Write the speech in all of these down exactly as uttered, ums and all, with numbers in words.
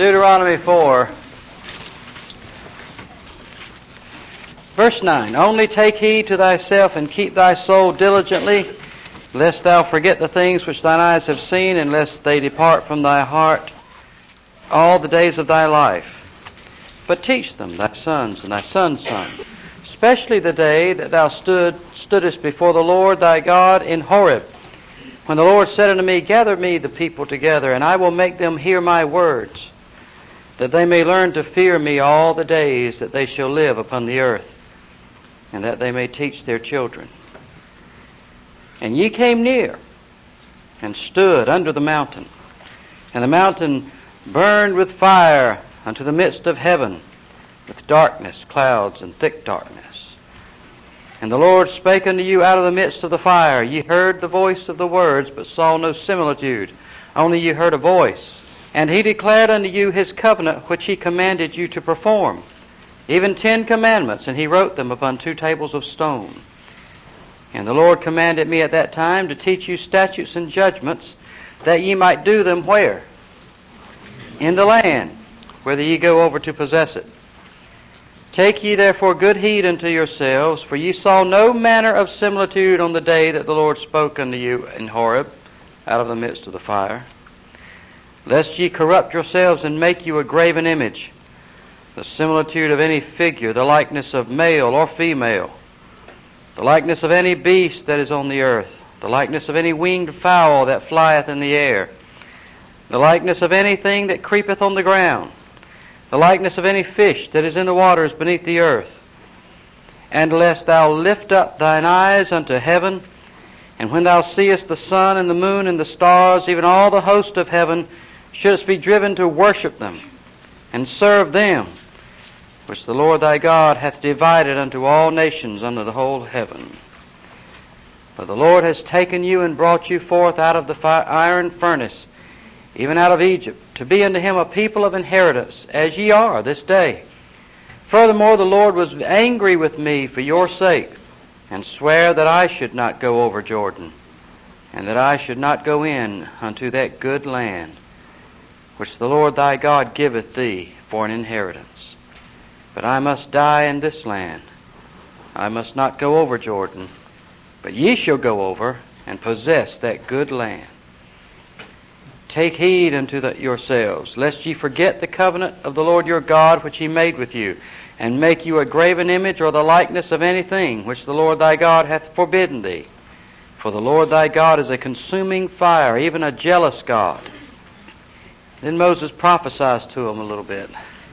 Deuteronomy four, verse nine. Only take heed to thyself and keep thy soul diligently, lest thou forget the things which thine eyes have seen, and lest they depart from thy heart all the days of thy life. But teach them, thy sons and thy sons' sons, especially the day that thou stood, stoodest before the Lord thy God in Horeb, when the Lord said unto me, Gather me the people together, and I will make them hear my words, that they may learn to fear me all the days that they shall live upon the earth, and that they may teach their children. And ye came near, and stood under the mountain, and the mountain burned with fire unto the midst of heaven, with darkness, clouds, and thick darkness. And the Lord spake unto you out of the midst of the fire. Ye heard the voice of the words, but saw no similitude, only ye heard a voice. And he declared unto you his covenant, which he commanded you to perform, even ten commandments, and he wrote them upon two tables of stone. And the Lord commanded me at that time to teach you statutes and judgments, that ye might do them where? In the land, whither ye go over to possess it. Take ye therefore good heed unto yourselves, for ye saw no manner of similitude on the day that the Lord spoke unto you in Horeb, out of the midst of the fire, lest ye corrupt yourselves and make you a graven image, the similitude of any figure, the likeness of male or female, the likeness of any beast that is on the earth, the likeness of any winged fowl that flieth in the air, the likeness of anything that creepeth on the ground, the likeness of any fish that is in the waters beneath the earth. And lest thou lift up thine eyes unto heaven, and when thou seest the sun and the moon and the stars, even all the host of heaven, shouldst be driven to worship them and serve them, which the Lord thy God hath divided unto all nations under the whole heaven. For the Lord has taken you and brought you forth out of the fire, iron furnace, even out of Egypt, to be unto him a people of inheritance, as ye are this day. Furthermore, the Lord was angry with me for your sake, and sware that I should not go over Jordan, and that I should not go in unto that good land, which the Lord thy God giveth thee for an inheritance. But I must die in this land. I must not go over Jordan, but ye shall go over and possess that good land. Take heed unto the, yourselves, lest ye forget the covenant of the Lord your God, which he made with you, and make you a graven image or the likeness of anything which the Lord thy God hath forbidden thee. For the Lord thy God is a consuming fire, even a jealous God. Then Moses prophesies to him a little bit.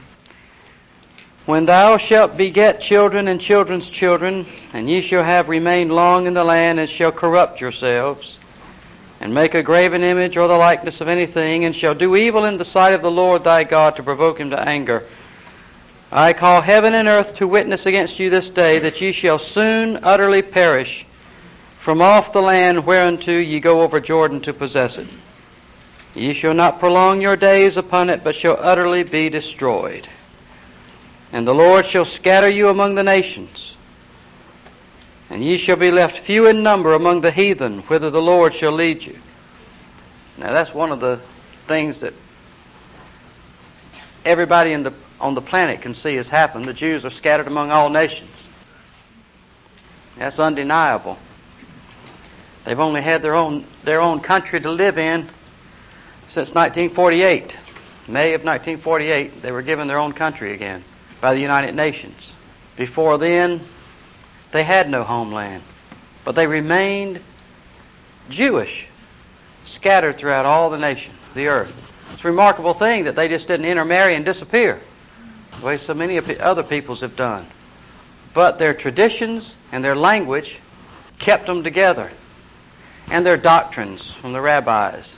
When thou shalt beget children and children's children, and ye shall have remained long in the land, and shall corrupt yourselves, and make a graven image or the likeness of anything, and shall do evil in the sight of the Lord thy God to provoke him to anger, I call heaven and earth to witness against you this day, that ye shall soon utterly perish from off the land whereunto ye go over Jordan to possess it. Ye shall not prolong your days upon it, but shall utterly be destroyed. And the Lord shall scatter you among the nations, and ye shall be left few in number among the heathen, whither the Lord shall lead you. Now that's one of the things that everybody in the, on the planet can see has happened. The Jews are scattered among all nations. That's undeniable. They've only had their own, their own country to live in since nineteen forty-eight. May of nineteen forty-eight, they were given their own country again by the United Nations. Before then, they had no homeland, but they remained Jewish, scattered throughout all the nation, the earth. It's a remarkable thing that they just didn't intermarry and disappear, the way so many other peoples have done. But their traditions and their language kept them together, and their doctrines from the rabbis,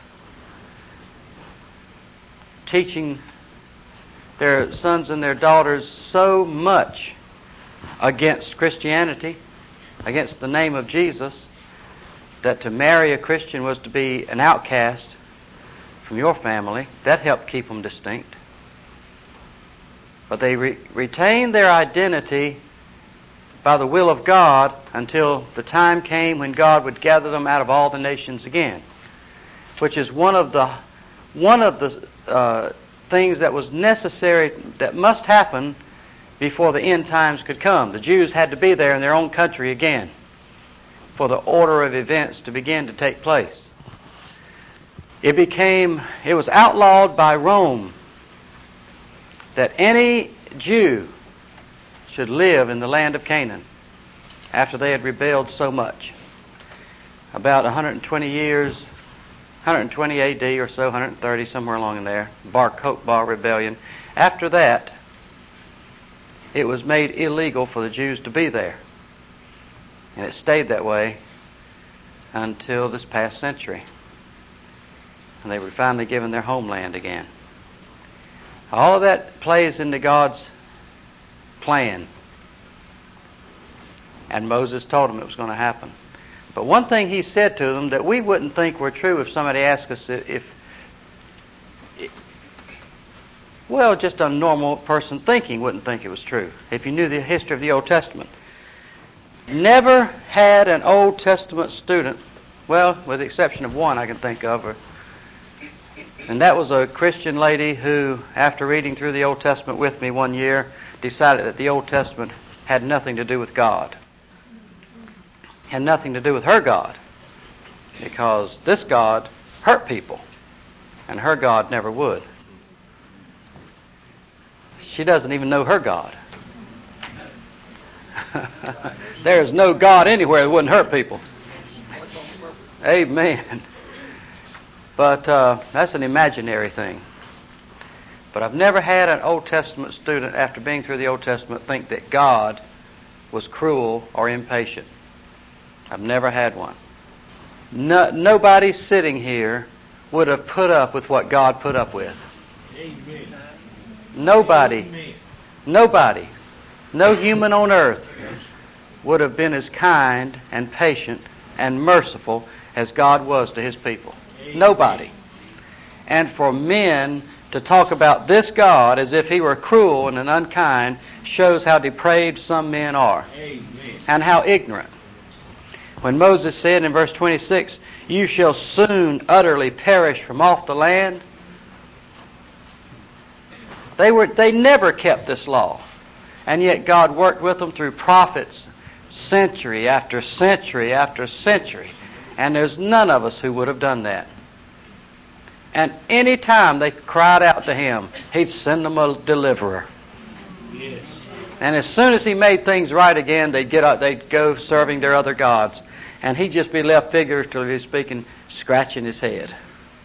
teaching their sons and their daughters so much against Christianity, against the name of Jesus, that to marry a Christian was to be an outcast from your family. That helped keep them distinct. But they re- retained their identity by the will of God until the time came when God would gather them out of all the nations again, which is one of the one of the uh, things that was necessary, that must happen before the end times could come. The Jews had to be there in their own country again for the order of events to begin to take place. It became, it was outlawed by Rome that any Jew should live in the land of Canaan after they had rebelled so much. About one hundred twenty years, one hundred twenty A D or so, one hundred thirty, somewhere along in there, Bar Kokhba rebellion. After that, it was made illegal for the Jews to be there. And it stayed that way until this past century. And they were finally given their homeland again. All of that plays into God's plan. And Moses told them it was going to happen. But one thing he said to them that we wouldn't think were true if somebody asked us if, well, just a normal person thinking wouldn't think it was true if you knew the history of the Old Testament. Never had an Old Testament student, well, with the exception of one I can think of, or, and that was a Christian lady who, after reading through the Old Testament with me one year, decided that the Old Testament had nothing to do with God. Had nothing to do with her God. Because this God hurt people, and her God never would. She doesn't even know her God. There's no God anywhere that wouldn't hurt people. Amen. But uh, that's an imaginary thing. But I've never had an Old Testament student, after being through the Old Testament, think that God was cruel or impatient. I've never had one. No, nobody sitting here would have put up with what God put up with. Amen. Nobody. Amen. Nobody. No human on earth would have been as kind and patient and merciful as God was to His people. Amen. Nobody. And for men to talk about this God as if He were cruel and unkind shows how depraved some men are. Amen. And how ignorant. When Moses said in verse twenty-six, "You shall soon utterly perish from off the land," they were they never kept this law. And yet God worked with them through prophets century after century after century. And there's none of us who would have done that. And any time they cried out to Him, He'd send them a deliverer. Yes. And as soon as He made things right again, they'd get up, they'd go serving their other gods. And He'd just be left, figuratively speaking, scratching His head.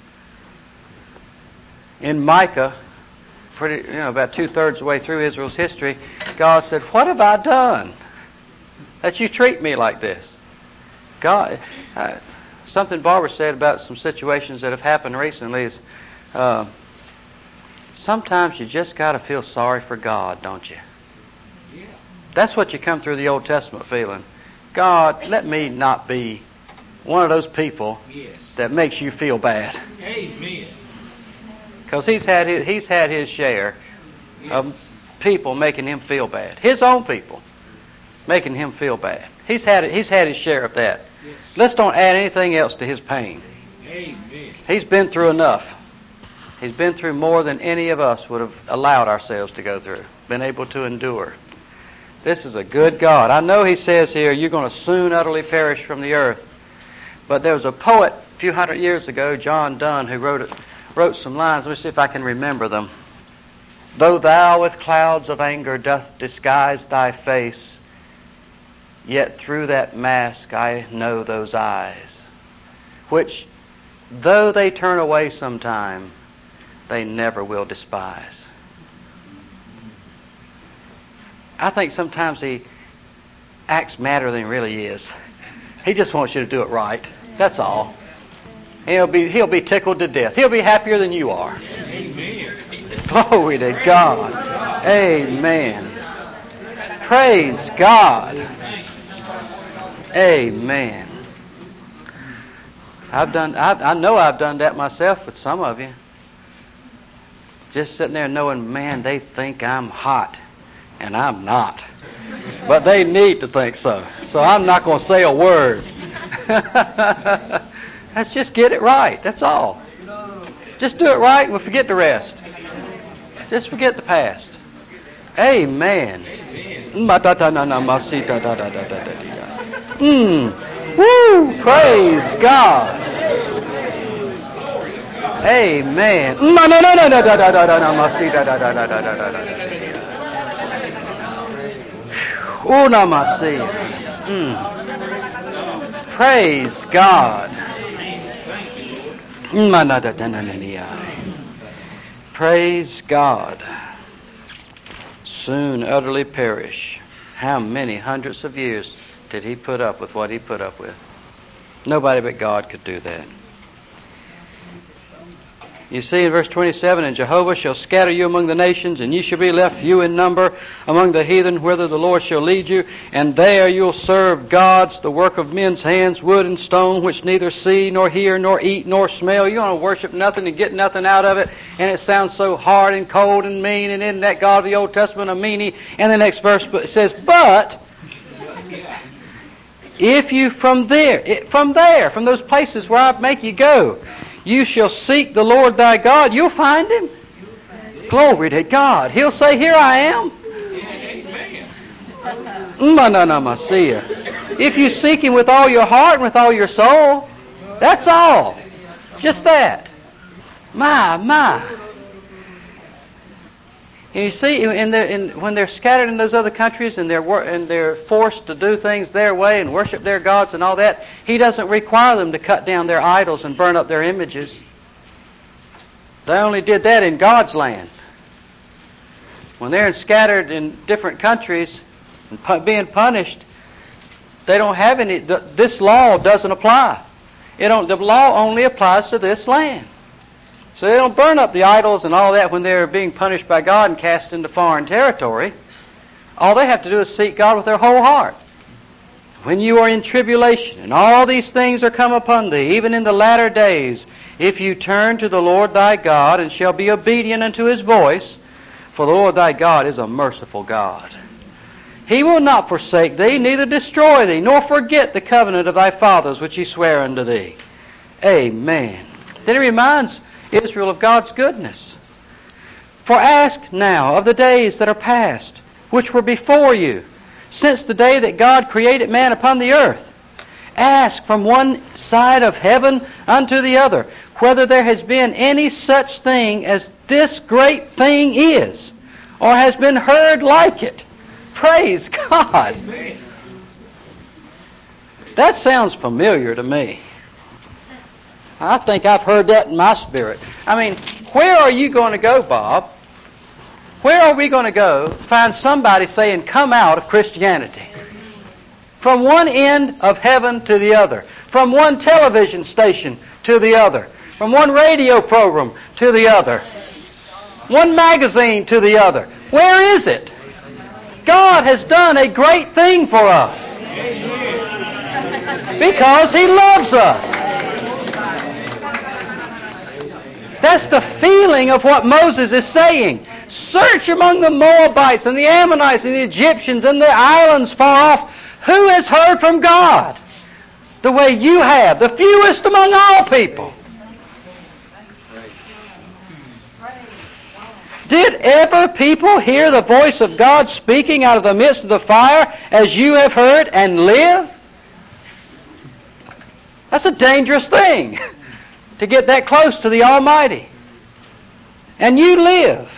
In Micah, pretty, you know, about two-thirds of the way through Israel's history, God said, "What have I done that you treat me like this?" God, uh, something Barbara said about some situations that have happened recently is, uh, sometimes you just got to feel sorry for God, don't you? Yeah. That's what you come through the Old Testament feeling. God, let me not be one of those people yes. that makes you feel bad. Amen. Because he's had his, he's had his share yes. of people making him feel bad. His own people making him feel bad. He's had it, he's had his share of that. Yes. Let's don't add anything else to his pain. Amen. He's been through enough. He's been through more than any of us would have allowed ourselves to go through, been able to endure. This is a good God. I know He says here, you're going to soon utterly perish from the earth. But there was a poet a few hundred years ago, John Donne, who wrote it, wrote some lines. Let me see if I can remember them. "Though thou with clouds of anger doth disguise thy face, yet through that mask I know those eyes, which, though they turn away sometime, they never will despise." I think sometimes He acts madder than He really is. He just wants you to do it right. That's all. He'll be He'll be tickled to death. He'll be happier than you are. Amen. Glory to God. Amen. Praise God. Amen. I've done. I've, I know I've done that myself with some of you. Just sitting there knowing, man, they think I'm hot, and I'm not. But they need to think so. So I'm not going to say a word. Let's just get it right. That's all. Just do it right and we'll forget the rest. Just forget the past. Amen. Mm. Woo! Praise God. Amen. Mm. Praise God. Praise God. Soon utterly perish. How many hundreds of years did he put up with what he put up with? Nobody but God could do that. You see in verse twenty-seven, and Jehovah shall scatter you among the nations, and ye shall be left few in number among the heathen, whither the Lord shall lead you. And there you'll serve gods, the work of men's hands, wood and stone, which neither see, nor hear, nor eat, nor smell. You're going to worship nothing and get nothing out of it. And it sounds so hard and cold and mean. And isn't that God of the Old Testament a meanie? And the next verse it says, but if you from there, from there, from those places where I make you go, you shall seek the Lord thy God, you'll find Him. Glory to God. He'll say, here I am. If you seek Him with all your heart and with all your soul, that's all. Just that. My, my. And you see, in the, in, when they're scattered in those other countries and they're, and they're forced to do things their way and worship their gods and all that, He doesn't require them to cut down their idols and burn up their images. They only did that in God's land. When they're scattered in different countries and pu- being punished, they don't have any. The, this law doesn't apply. It don't. The law only applies to this land. So they don't burn up the idols and all that when they're being punished by God and cast into foreign territory. All they have to do is seek God with their whole heart. When you are in tribulation and all these things are come upon thee, even in the latter days, if you turn to the Lord thy God and shall be obedient unto His voice, for the Lord thy God is a merciful God. He will not forsake thee, neither destroy thee, nor forget the covenant of thy fathers which He sware unto thee. Amen. Then He reminds Israel of God's goodness. For ask now of the days that are past, which were before you, since the day that God created man upon the earth. Ask from one side of heaven unto the other, whether there has been any such thing as this great thing is, or has been heard like it. Praise God. That sounds familiar to me. I think I've heard that in my spirit. I mean, where are you going to go, Bob? Where are we going to go find somebody saying, come out of Christianity? From one end of heaven to the other. From one television station to the other. From one radio program to the other. One magazine to the other. Where is it? God has done a great thing for us. Because He loves us. That's the feeling of what Moses is saying. Search among the Moabites and the Ammonites and the Egyptians and the islands far off. Who has heard from God the way you have, the fewest among all people? Did ever people hear the voice of God speaking out of the midst of the fire as you have heard and live? That's a dangerous thing. To get that close to the Almighty. And you live.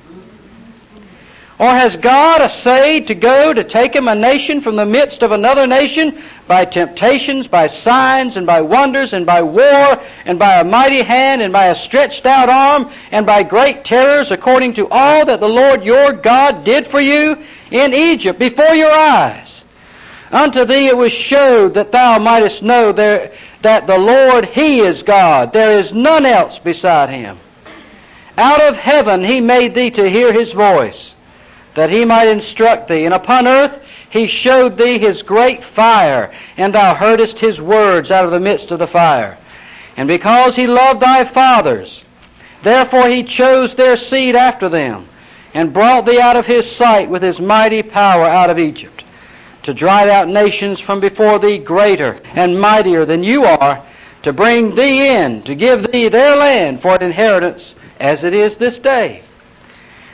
Or has God essayed to go to take Him a nation from the midst of another nation by temptations, by signs, and by wonders, and by war, and by a mighty hand, and by a stretched out arm, and by great terrors, according to all that the Lord your God did for you in Egypt before your eyes? Unto thee it was showed that thou mightest know there, that the Lord, He is God. There is none else beside Him. Out of heaven He made thee to hear His voice, that He might instruct thee. And upon earth He showed thee His great fire, and thou heardest His words out of the midst of the fire. And because He loved thy fathers, therefore He chose their seed after them, and brought thee out of His sight with His mighty power out of Egypt, to drive out nations from before thee greater and mightier than you are, to bring thee in, to give thee their land for an inheritance, as it is this day.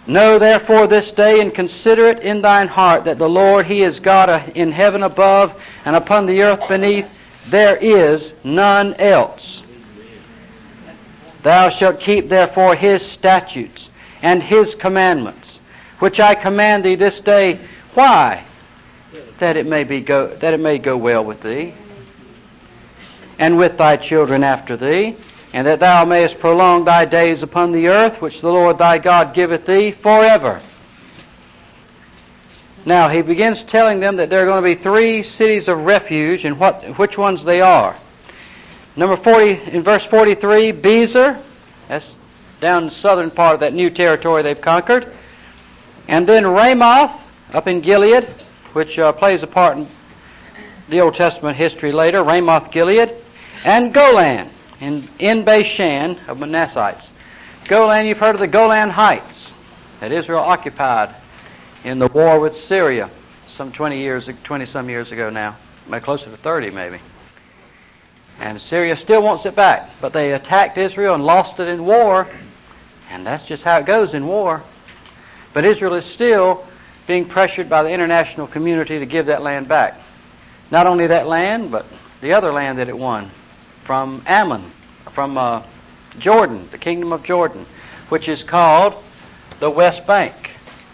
Know therefore this day and consider it in thine heart that the Lord, He is God in heaven above and upon the earth beneath. There is none else. Thou shalt keep therefore His statutes and His commandments, which I command thee this day. Why? That it may be go that it may go well with thee, and with thy children after thee, and that thou mayest prolong thy days upon the earth, which the Lord thy God giveth thee forever. Now he begins telling them that there are going to be three cities of refuge, and what which ones they are. Number forty, in verse forty-three, Bezer, that's down in the southern part of that new territory they've conquered. And then Ramoth, up in Gilead, which uh, plays a part in the Old Testament history later, Ramoth Gilead. And Golan, in, in Bashan of Manassites. Golan, you've heard of the Golan Heights that Israel occupied in the war with Syria some twenty years, twenty-some years ago now, closer to thirty maybe. And Syria still wants it back, but they attacked Israel and lost it in war, and that's just how it goes in war. But Israel is still being pressured by the international community to give that land back. Not only that land, but the other land that it won from Ammon, from uh, Jordan, the kingdom of Jordan, which is called the West Bank.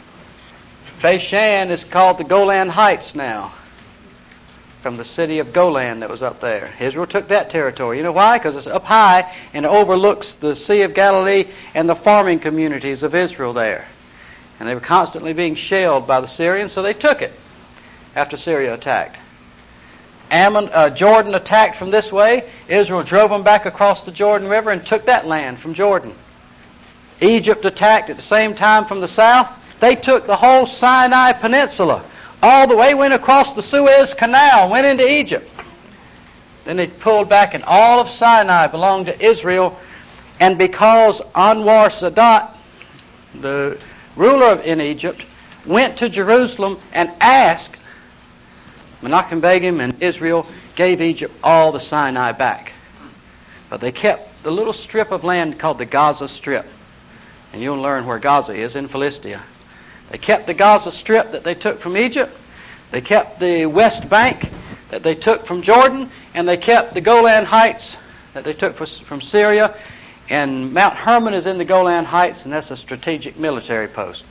Bashan is called the Golan Heights now, from the city of Golan that was up there. Israel took that territory. You know why? Because it's up high and it overlooks the Sea of Galilee and the farming communities of Israel there. And they were constantly being shelled by the Syrians, so they took it after Syria attacked. Ammon, uh, Jordan attacked from this way. Israel drove them back across the Jordan River and took that land from Jordan. Egypt attacked at the same time from the south. They took the whole Sinai Peninsula, all the way, went across the Suez Canal, went into Egypt. Then they pulled back, and all of Sinai belonged to Israel. And because Anwar Sadat, the ruler of, in Egypt, went to Jerusalem and asked, Menachem Begin and Israel gave Egypt all the Sinai back. But they kept the little strip of land called the Gaza Strip. And you'll learn where Gaza is, in Philistia. They kept the Gaza Strip that they took from Egypt. They kept the West Bank that they took from Jordan. And they kept the Golan Heights that they took from Syria. And Mount Hermon is in the Golan Heights, and that's a strategic military post.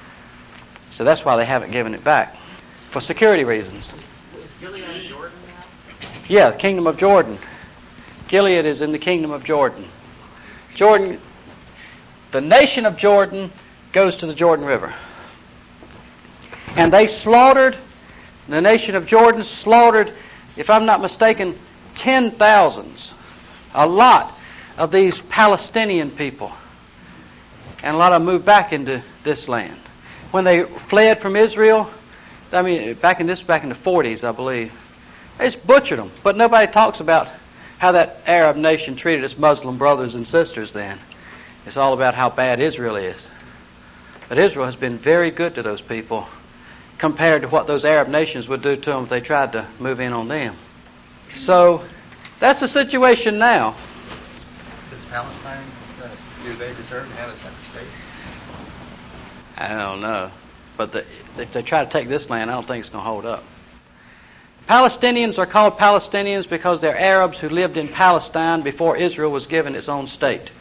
So that's why they haven't given it back, for security reasons. Is Gilead in Jordan now? Yeah, the kingdom of Jordan. Gilead is in the kingdom of Jordan. Jordan, the nation of Jordan goes to the Jordan River. And they slaughtered, the nation of Jordan slaughtered, if I'm not mistaken, ten thousands, a lot of these Palestinian people. And a lot of them moved back into this land. When they fled from Israel, I mean, back in this, back in the forties, I believe, they just butchered them. But nobody talks about how that Arab nation treated its Muslim brothers and sisters then. It's all about how bad Israel is. But Israel has been very good to those people compared to what those Arab nations would do to them if they tried to move in on them. So that's the situation now. Does Palestine, uh, do they deserve to have a separate state? I don't know. But the, if they try to take this land, I don't think it's going to hold up. Palestinians are called Palestinians because they're Arabs who lived in Palestine before Israel was given its own state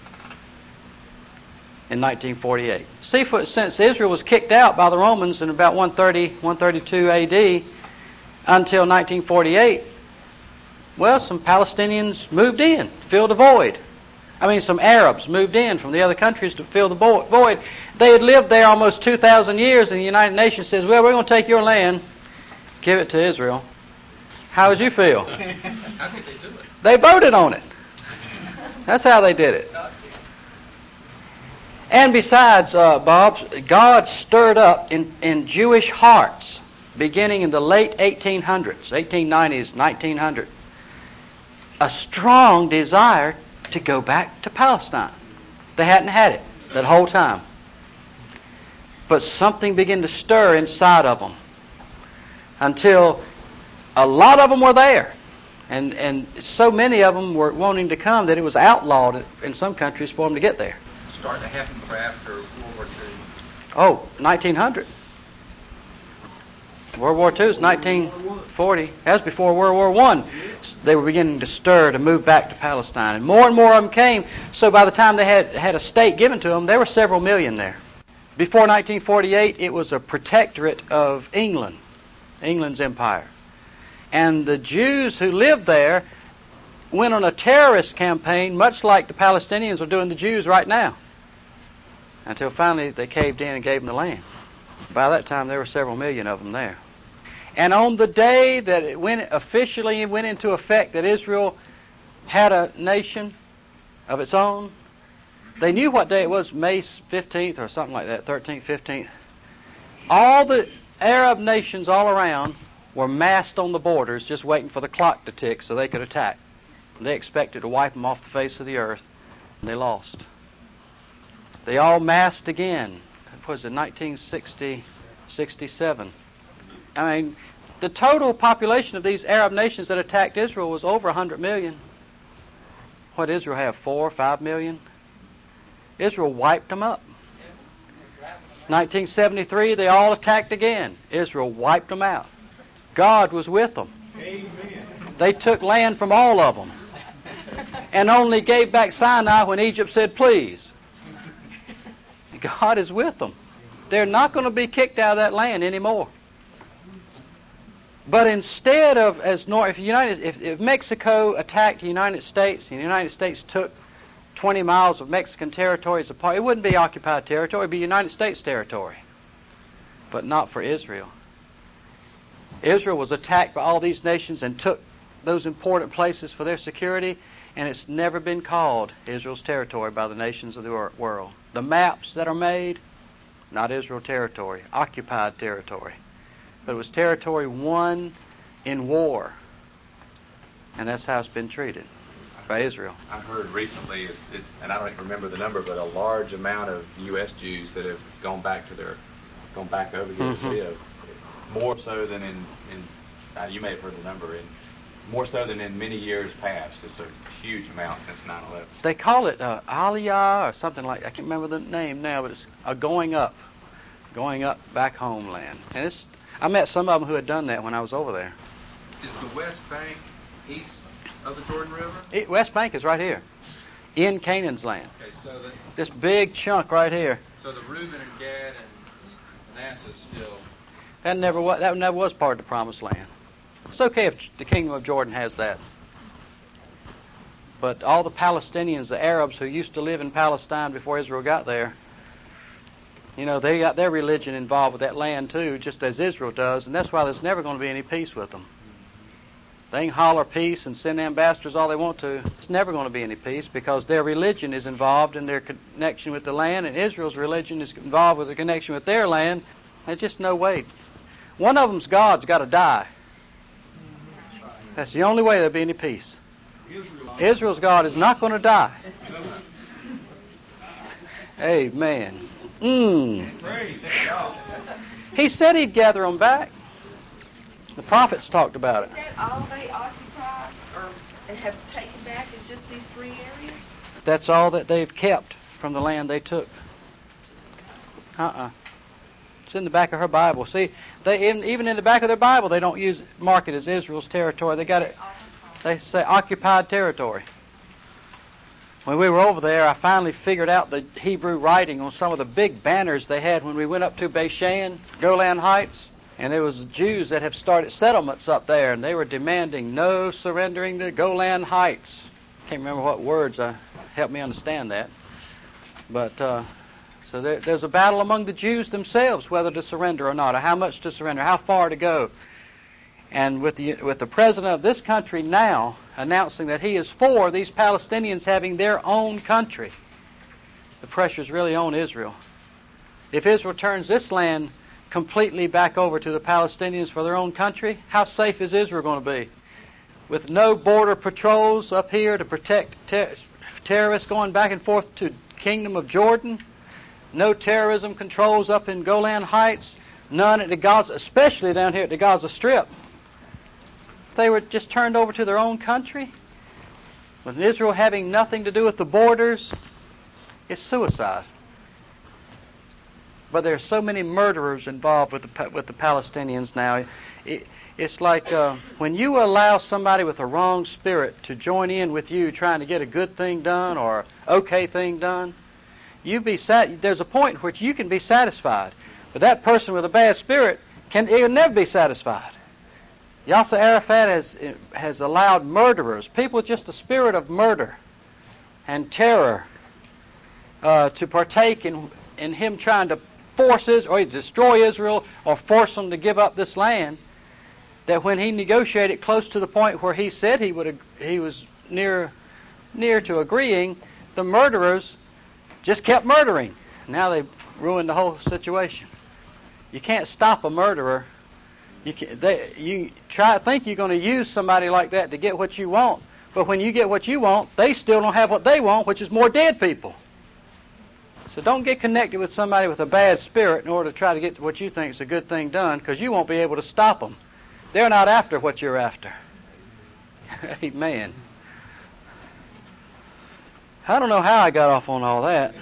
in nineteen forty-eight. See, for, since Israel was kicked out by the Romans in about one thirty, one thirty-two A D until nineteen forty-eight, well, some Palestinians moved in, filled the void. I mean, some Arabs moved in from the other countries to fill the void. They had lived there almost two thousand years, and the United Nations says, well, we're going to take your land, give it to Israel. How would you feel? How could they do it? They voted on it. That's how they did it. And besides, uh, Bob, God stirred up in, in Jewish hearts, beginning in the late eighteen hundreds, eighteen nineties, nineteen hundred, a strong desire to go back to Palestine. They hadn't had it that whole time. But something began to stir inside of them until a lot of them were there. And, and so many of them were wanting to come that it was outlawed in some countries for them to get there. Starting to happen for after World War Two. Oh, nineteen hundred. World War Two is nineteen forty. That's before World War One. They were beginning to stir to move back to Palestine. And more and more of them came. So by the time they had, had a state given to them, there were several million there. Before nineteen forty-eight, it was a protectorate of England, England's empire. And the Jews who lived there went on a terrorist campaign, much like the Palestinians are doing the Jews right now, until finally they caved in and gave them the land. By that time, there were several million of them there. And on the day that it went officially went into effect that Israel had a nation of its own, they knew what day it was, May fifteenth or something like that, thirteenth, fifteenth. All the Arab nations all around were massed on the borders just waiting for the clock to tick so they could attack. They expected to wipe them off the face of the earth, and they lost. They all massed again. It was in nineteen sixty, sixty-seven. I mean, the total population of these Arab nations that attacked Israel was over one hundred million. What did Israel have, four, five million? Israel wiped them up. nineteen seventy-three, they all attacked again. Israel wiped them out. God was with them. Amen. They took land from all of them and only gave back Sinai when Egypt said, please. God is with them. They're not going to be kicked out of that land anymore. But instead of, as nor if United, if, if Mexico attacked the United States and the United States took twenty miles of Mexican territory as a part, it wouldn't be occupied territory, it would be United States territory. But not for Israel. Israel was attacked by all these nations and took those important places for their security, and it's never been called Israel's territory by the nations of the world. The maps that are made, not Israel territory, occupied territory. But it was territory won in war. And that's how it's been treated by Israel. I heard recently, it, it, and I don't remember the number, but a large amount of U S Jews that have gone back to their, gone back over here mm-hmm. to live. More so than in, in uh, you may have heard the number, in more so than in many years past. It's a huge amount since nine eleven. They call it uh, Aliyah or something like, I can't remember the name now, but it's a going up, going up back homeland. And it's, I met some of them who had done that when I was over there. Is the West Bank east of the Jordan River? It, West Bank is right here, in Canaan's land. Okay, so the, this big chunk right here. So the Reuben and Gad and Manasseh still. That never was, that never was part of the Promised Land. It's okay if the Kingdom of Jordan has that. But all the Palestinians, the Arabs who used to live in Palestine before Israel got there, you know, they got their religion involved with that land too, just as Israel does, and that's why there's never going to be any peace with them. They can holler peace and send ambassadors all they want to. It's never going to be any peace because their religion is involved in their connection with the land, and Israel's religion is involved with their connection with their land. There's just no way. One of them's God's got to die. That's the only way there'll be any peace. Israel's God is not going to die. Amen. Mm. He said he'd gather them back. The prophets talked about it. Is that all they occupy or have taken back is just these three areas? That's all that they've kept from the land they took. Uh-uh. It's in the back of her Bible. See, they even in the back of their Bible, they don't use mark it as Israel's territory. They got it. They say occupied territory. When we were over there, I finally figured out the Hebrew writing on some of the big banners they had when we went up to Beishan, Golan Heights, and there was Jews that have started settlements up there, and they were demanding no surrendering to Golan Heights. Can't remember what words uh, helped me understand that, but. Uh, So there, there's a battle among the Jews themselves whether to surrender or not, or how much to surrender, how far to go. And with the with the president of this country now announcing that he is for these Palestinians having their own country, the pressure is really on Israel. If Israel turns this land completely back over to the Palestinians for their own country, how safe is Israel going to be? With no border patrols up here to protect ter- terrorists going back and forth to the Kingdom of Jordan, no terrorism controls up in Golan Heights, none at the Gaza, especially down here at the Gaza Strip. They were just turned over to their own country, with Israel having nothing to do with the borders. It's suicide. but there's so many murderers involved with the with the Palestinians now. It, it's like uh, when you allow somebody with a wrong spirit to join in with you trying to get a good thing done or okay thing done, you be sat. There's a point at which you can be satisfied, but that person with a bad spirit can he'll never be satisfied. Yasser Arafat has has allowed murderers, people with just a spirit of murder and terror, uh, to partake in in him trying to force Israel, or destroy Israel, or force them to give up this land. That when he negotiated close to the point where he said he would, he was near, near to agreeing, the murderers just kept murdering. Now they've ruined the whole situation. You can't stop a murderer. You can, they, you try think you're going to use somebody like that to get what you want, but when you get what you want, they still don't have what they want, which is more dead people. So don't get connected with somebody with a bad spirit in order to try to get what you think is a good thing done, because you won't be able to stop them. They're not after what you're after. Amen. I don't know how I got off on all that.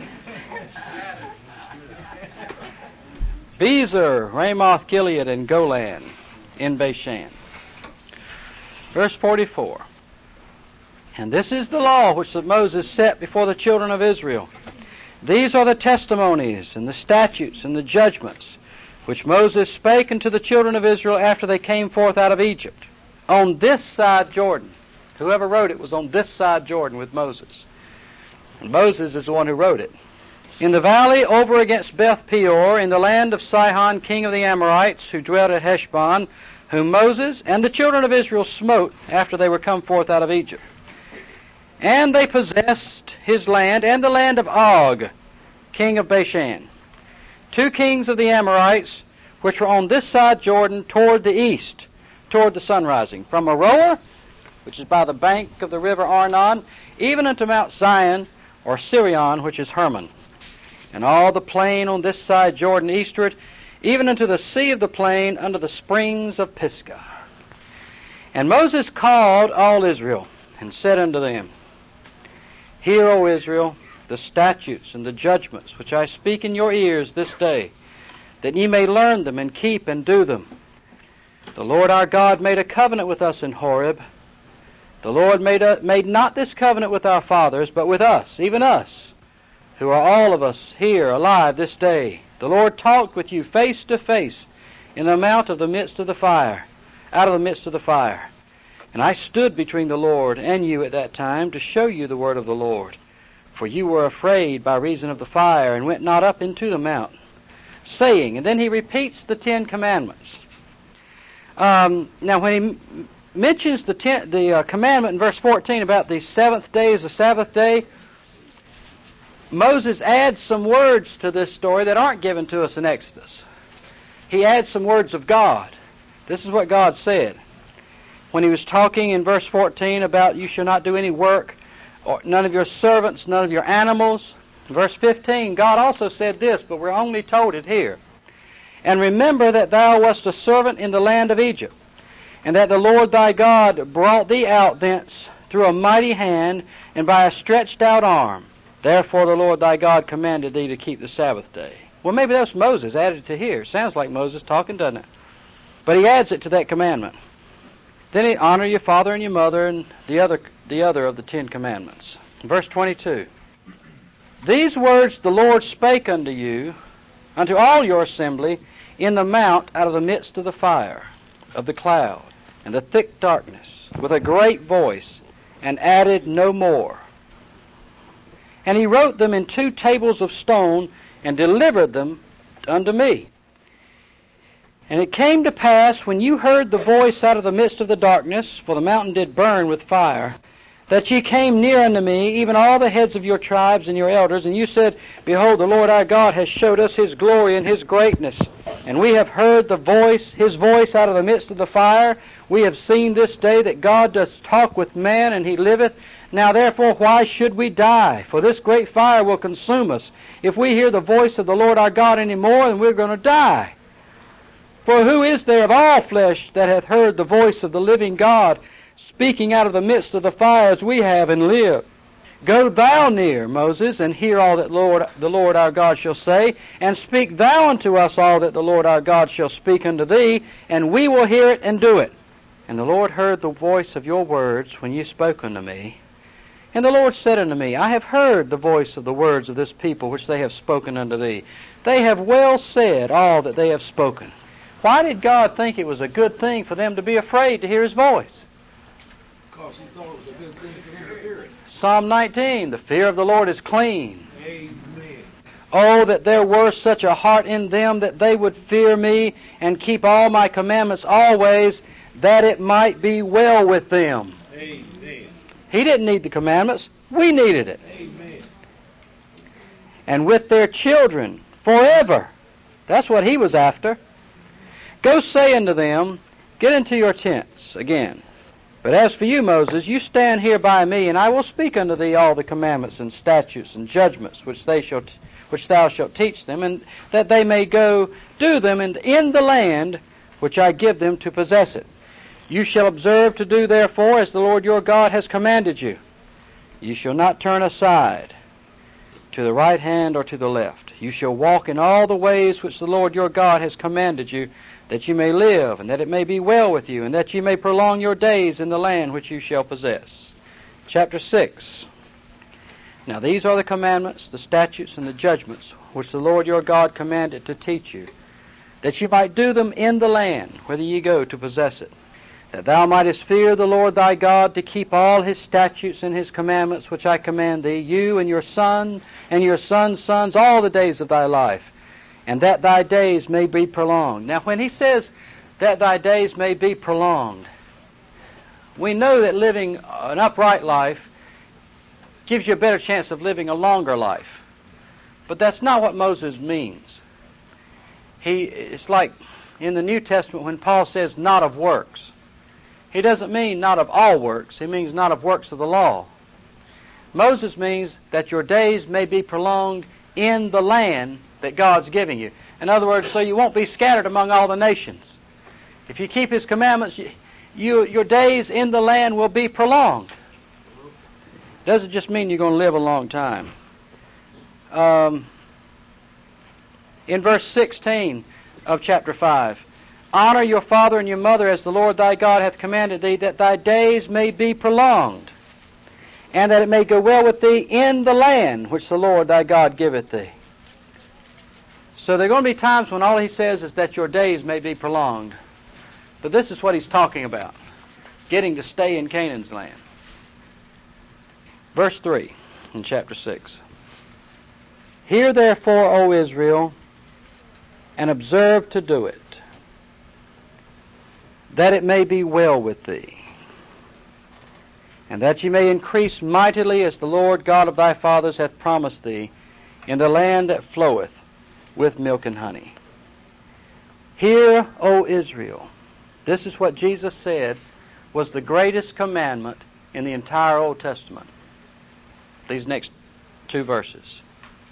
Bezer, Ramoth Gilead, and Golan in Bashan. Verse forty-four. And this is the law which Moses set before the children of Israel. These are the testimonies and the statutes and the judgments which Moses spake unto the children of Israel after they came forth out of Egypt, on this side Jordan. Whoever wrote it was on this side Jordan with Moses. And Moses is the one who wrote it. In the valley over against Beth Peor, in the land of Sihon, king of the Amorites, who dwelt at Heshbon, whom Moses and the children of Israel smote after they were come forth out of Egypt. And they possessed his land and the land of Og, king of Bashan, two kings of the Amorites, which were on this side Jordan toward the east, toward the sun rising, from Aroer, which is by the bank of the river Arnon, even unto Mount Zion, or Sirion, which is Hermon, and all the plain on this side Jordan eastward, even unto the sea of the plain, under the springs of Pisgah. And Moses called all Israel, and said unto them, Hear, O Israel, the statutes and the judgments which I speak in your ears this day, that ye may learn them and keep and do them. The Lord our God made a covenant with us in Horeb. The Lord made, a, made not this covenant with our fathers, but with us, even us, who are all of us here alive this day. The Lord talked with you face to face in the mount of the midst of the fire, out of the midst of the fire. And I stood between the Lord and you at that time to show you the word of the Lord. For you were afraid by reason of the fire, and went not up into the mount, saying, and then he repeats the Ten Commandments. Um, now, when he m- mentions the ten, the uh, commandment in verse fourteen about the seventh day is the Sabbath day, Moses adds some words to this story that aren't given to us in Exodus. He adds some words of God. This is what God said. When he was talking in verse fourteen about you shall not do any work, or none of your servants, none of your animals. Verse fifteen, God also said this, but we're only told it here. And remember that thou wast a servant in the land of Egypt, and that the Lord thy God brought thee out thence through a mighty hand and by a stretched out arm. Therefore the Lord thy God commanded thee to keep the Sabbath day. Well, maybe that's Moses added to here. Sounds like Moses talking, doesn't it? But he adds it to that commandment. Then he honor your father and your mother, and the other the other of the Ten Commandments. Verse twenty-two. These words the Lord spake unto you, unto all your assembly, in the mount out of the midst of the fire, of the cloud, and the thick darkness, with a great voice, and added no more. And he wrote them in two tables of stone, and delivered them unto me. And it came to pass, when you heard the voice out of the midst of the darkness, for the mountain did burn with fire, that ye came near unto me, even all the heads of your tribes and your elders, and you said, Behold, the Lord our God has showed us his glory and his greatness, and we have heard the voice, his voice out of the midst of the fire. We have seen this day that God does talk with man, and he liveth. Now therefore why should we die? For this great fire will consume us. If we hear the voice of the Lord our God any more, then we're going to die. For who is there of all flesh that hath heard the voice of the living God, speaking out of the midst of the fire as we have, and live? Go thou near, Moses, and hear all that Lord, the Lord our God shall say, and speak thou unto us all that the Lord our God shall speak unto thee, and we will hear it and do it. And the Lord heard the voice of your words when ye spoke unto me. And the Lord said unto me, I have heard the voice of the words of this people which they have spoken unto thee. They have well said all that they have spoken. Why did God think it was a good thing for them to be afraid to hear His voice? Because He thought it was a good thing for them to hear it. Psalm nineteen, the fear of the Lord is clean. Amen. Oh, that there were such a heart in them that they would fear me and keep all my commandments always, that it might be well with them. Amen. He didn't need the commandments. We needed it. Amen. And with their children forever. That's what He was after. Go say unto them, get into your tents again. But as for you, Moses, you stand here by me, and I will speak unto thee all the commandments and statutes and judgments which they shall, t- which thou shalt teach them, and that they may go do them in, in the land which I give them to possess it. You shall observe to do therefore as the Lord your God has commanded you. You shall not turn aside to the right hand or to the left. You shall walk in all the ways which the Lord your God has commanded you, that you may live, and that it may be well with you, and that you may prolong your days in the land which you shall possess. Chapter six. Now these are the commandments, the statutes, and the judgments which the Lord your God commanded to teach you, that you might do them in the land whither ye go to possess it, that thou mightest fear the Lord thy God, to keep all His statutes and His commandments which I command thee, you and your son and your son's sons, all the days of thy life, and that thy days may be prolonged. Now when He says that thy days may be prolonged, we know that living an upright life gives you a better chance of living a longer life. But that's not what Moses means. He, it's like in the New Testament when Paul says not of works. He doesn't mean not of all works. He means not of works of the law. Moses means that your days may be prolonged in the land that God's giving you. In other words, so you won't be scattered among all the nations. If you keep His commandments, you, you, your days in the land will be prolonged. Doesn't just mean you're going to live a long time. Um, in verse sixteen of chapter five, honor your father and your mother as the Lord thy God hath commanded thee, that thy days may be prolonged, and that it may go well with thee in the land which the Lord thy God giveth thee. So there are going to be times when all He says is that your days may be prolonged. But this is what He's talking about, getting to stay in Canaan's land. Verse three in chapter six. Hear therefore, O Israel, and observe to do it, that it may be well with thee, and that ye may increase mightily as the Lord God of thy fathers hath promised thee, in the land that floweth with milk and honey. Hear, O Israel. This is what Jesus said was the greatest commandment in the entire Old Testament. These next two verses.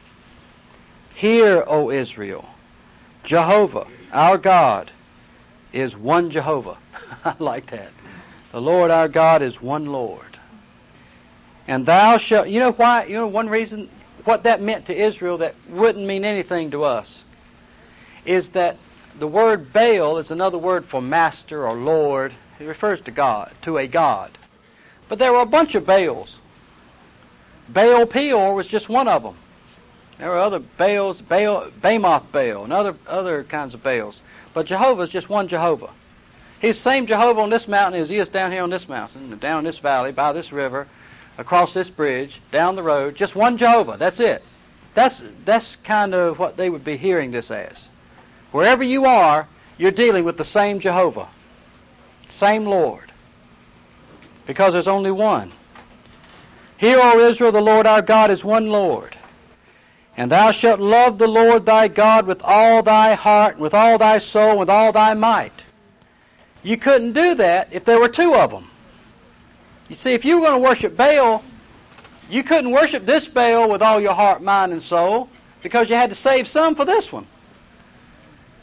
Hear, O Israel, Jehovah, our God, is one Jehovah. I like that. The Lord our God is one Lord. And thou shalt, you know why, you know one reason, what that meant to Israel that wouldn't mean anything to us, is that the word Baal is another word for master or Lord. It refers to God, to a God. But there were a bunch of Baals. Baal Peor was just one of them. There were other Baals, Baal, Bamoth Baal, and other, other kinds of Baals. But Jehovah is just one Jehovah. He's the same Jehovah on this mountain as He is down here on this mountain, down in this valley, by this river, across this bridge, down the road. Just one Jehovah. That's it. That's, that's kind of what they would be hearing this as. Wherever you are, you're dealing with the same Jehovah, same Lord, because there's only one. Hear, O Israel, the Lord our God is one Lord. And thou shalt love the Lord thy God with all thy heart, with all thy soul, with all thy might. You couldn't do that if there were two of them. You see, if you were going to worship Baal, you couldn't worship this Baal with all your heart, mind, and soul, because you had to save some for this one.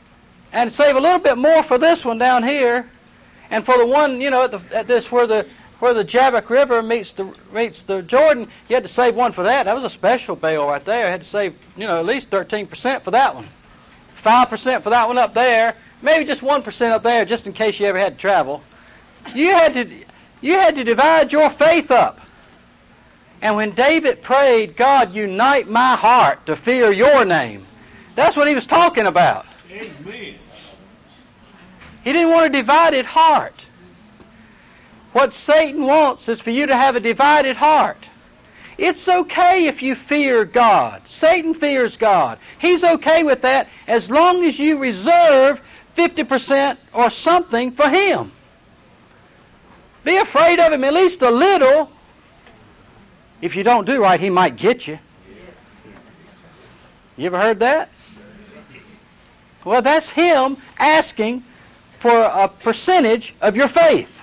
And save a little bit more for this one down here. And for the one, you know, at, the, at this where the where the Jabbok River meets the meets the Jordan, you had to save one for that. That was a special bale right there. You had to save, you know, at least thirteen percent for that one. five percent for that one up there. Maybe just one percent up there, just in case you ever had to travel. You had to, you had to divide your faith up. And when David prayed, God, unite my heart to fear your name, that's what he was talking about. Amen. He didn't want a divided heart. What Satan wants is for you to have a divided heart. It's okay if you fear God. Satan fears God. He's okay with that as long as you reserve fifty percent or something for him. Be afraid of him at least a little. If you don't do right, he might get you. You ever heard that? Well, that's him asking for a percentage of your faith.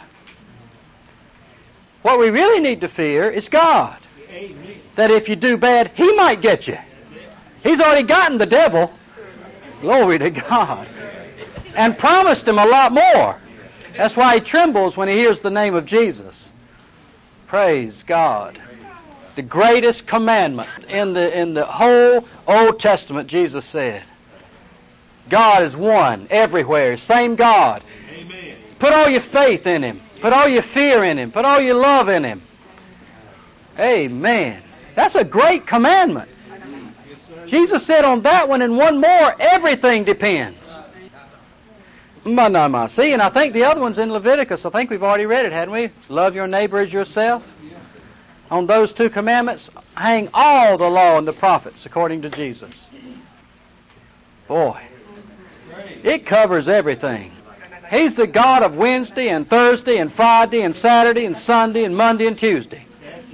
What we really need to fear is God. Amen. That if you do bad, he might get you. He's already gotten the devil. Glory to God. And promised him a lot more. That's why he trembles when he hears the name of Jesus. Praise God. The greatest commandment in the in the whole Old Testament, Jesus said. God is one everywhere. Same God. Amen. Put all your faith in him. Put all your fear in him. Put all your love in him. Amen. That's a great commandment. Jesus said on that one and one more, everything depends. See, and I think the other one's in Leviticus. I think we've already read it, hadn't we? Love your neighbor as yourself. On those two commandments hang all the law and the prophets according to Jesus. Boy, it covers everything. He's the God of Wednesday and Thursday and Friday and Saturday and Sunday and Monday and Tuesday.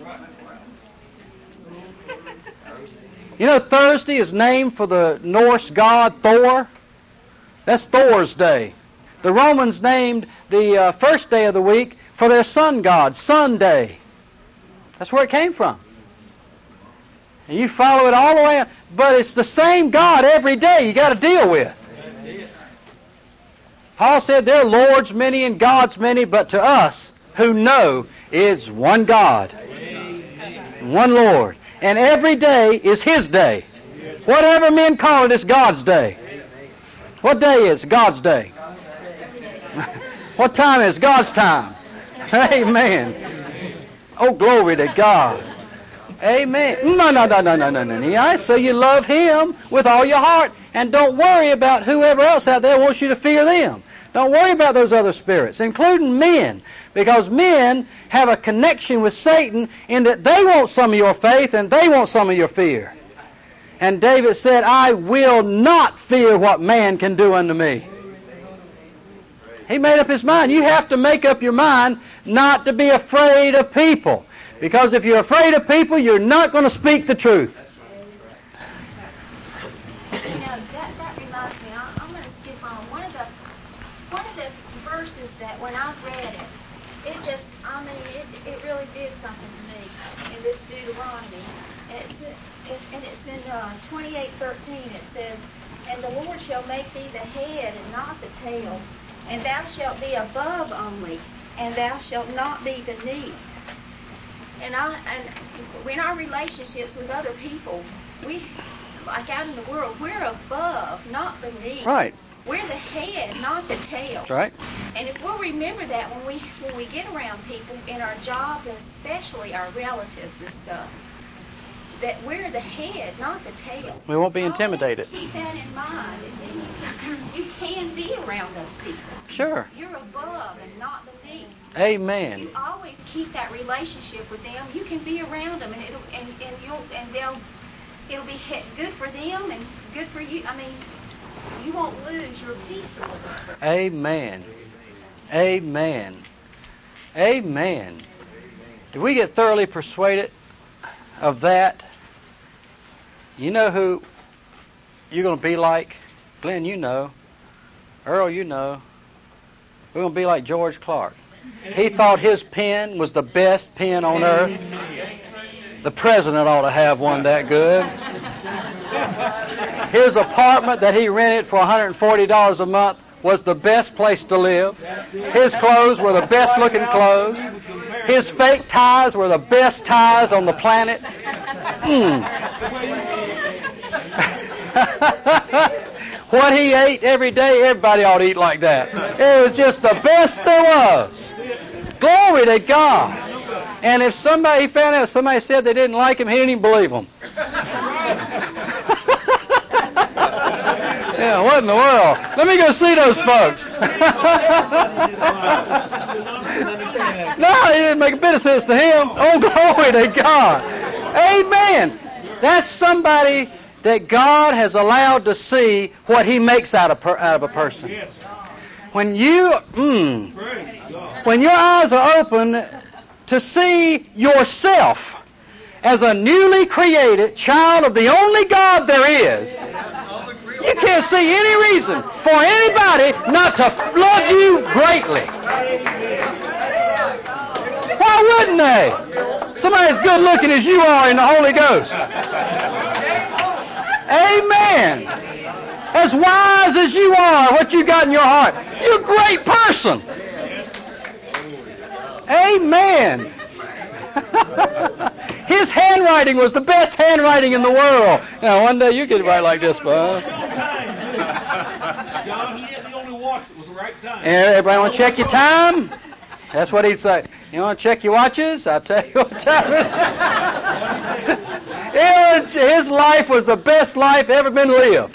You know, Thursday is named for the Norse god Thor. That's Thor's day. The Romans named the uh, first day of the week for their sun god, Sunday. That's where it came from. And you follow it all the way, but it's the same God every day you got to deal with. Paul said there are lords many and gods many, but to us who know is one God, one Lord. And every day is His day. Whatever men call it is God's day. What day is God's day? What time is God's time? Amen. Oh, glory to God. Amen. No, no, no, no, no, no, no. I say you love Him with all your heart, and don't worry about whoever else out there wants you to fear them. Don't worry about those other spirits, including men, because men have a connection with Satan in that they want some of your faith and they want some of your fear. And David said, I will not fear what man can do unto me. He made up his mind. You have to make up your mind not to be afraid of people. Because if you're afraid of people, you're not going to speak the truth. You know, that, that reminds me, I, I'm going to skip on. One of the one of the verses that when I read it, it just, I mean, it, it really did something to me in this Deuteronomy. And it's, it, and it's in uh, twenty-eight thirteen. It says, and the Lord shall make thee the head and not the tail, and thou shalt be above only, and thou shalt not be beneath. And I and in our relationships with other people, we, like out in the world, we're above, not beneath. Right. We're the head, not the tail. That's right. And if we'll remember that when we when we get around people in our jobs, and especially our relatives and stuff, that we're the head, not the tail. We won't be intimidated. Always keep that in mind, and then you can, you can be around those people. Sure. You're above and not beneath. Amen. You always keep that relationship with them. You can be around them, and it'll and, and you'll and they'll it'll be he- good for them and good for you. I mean, you won't lose your peace or whatever. Amen. Amen. Amen. If we get thoroughly persuaded of that, you know who you're going to be like? Glenn, you know. Earl, you know. We're going to be like George Clark. He thought his pen was the best pen on earth. The president ought to have one that good. His apartment that he rented for one hundred forty dollars a month was the best place to live. His clothes were the best looking clothes. His fake ties were the best ties on the planet. Mm. What he ate every day, everybody ought to eat like that. It was just the best there was. Glory to God. And if somebody found out somebody said they didn't like him, he didn't even believe them. Yeah, what in the world? Let me go see those folks. No, it didn't make a bit of sense to him. Oh, glory to God. Amen. That's somebody that God has allowed to see what He makes out of, per, out of a person. When you, mm, when your eyes are open to see yourself as a newly created child of the only God there is, you can't see any reason for anybody not to love you greatly. Why wouldn't they? Somebody as good looking as you are in the Holy Ghost. Amen. As wise as you are, what you got in your heart. You're a great person. Amen. His handwriting was the best handwriting in the world. Now, one day you get it right like this, bud. John, he had the only watch that was the right time. Everybody want to check your time? That's what he'd say. You want to check your watches? I'll tell you what time it is. His life was the best life ever been lived.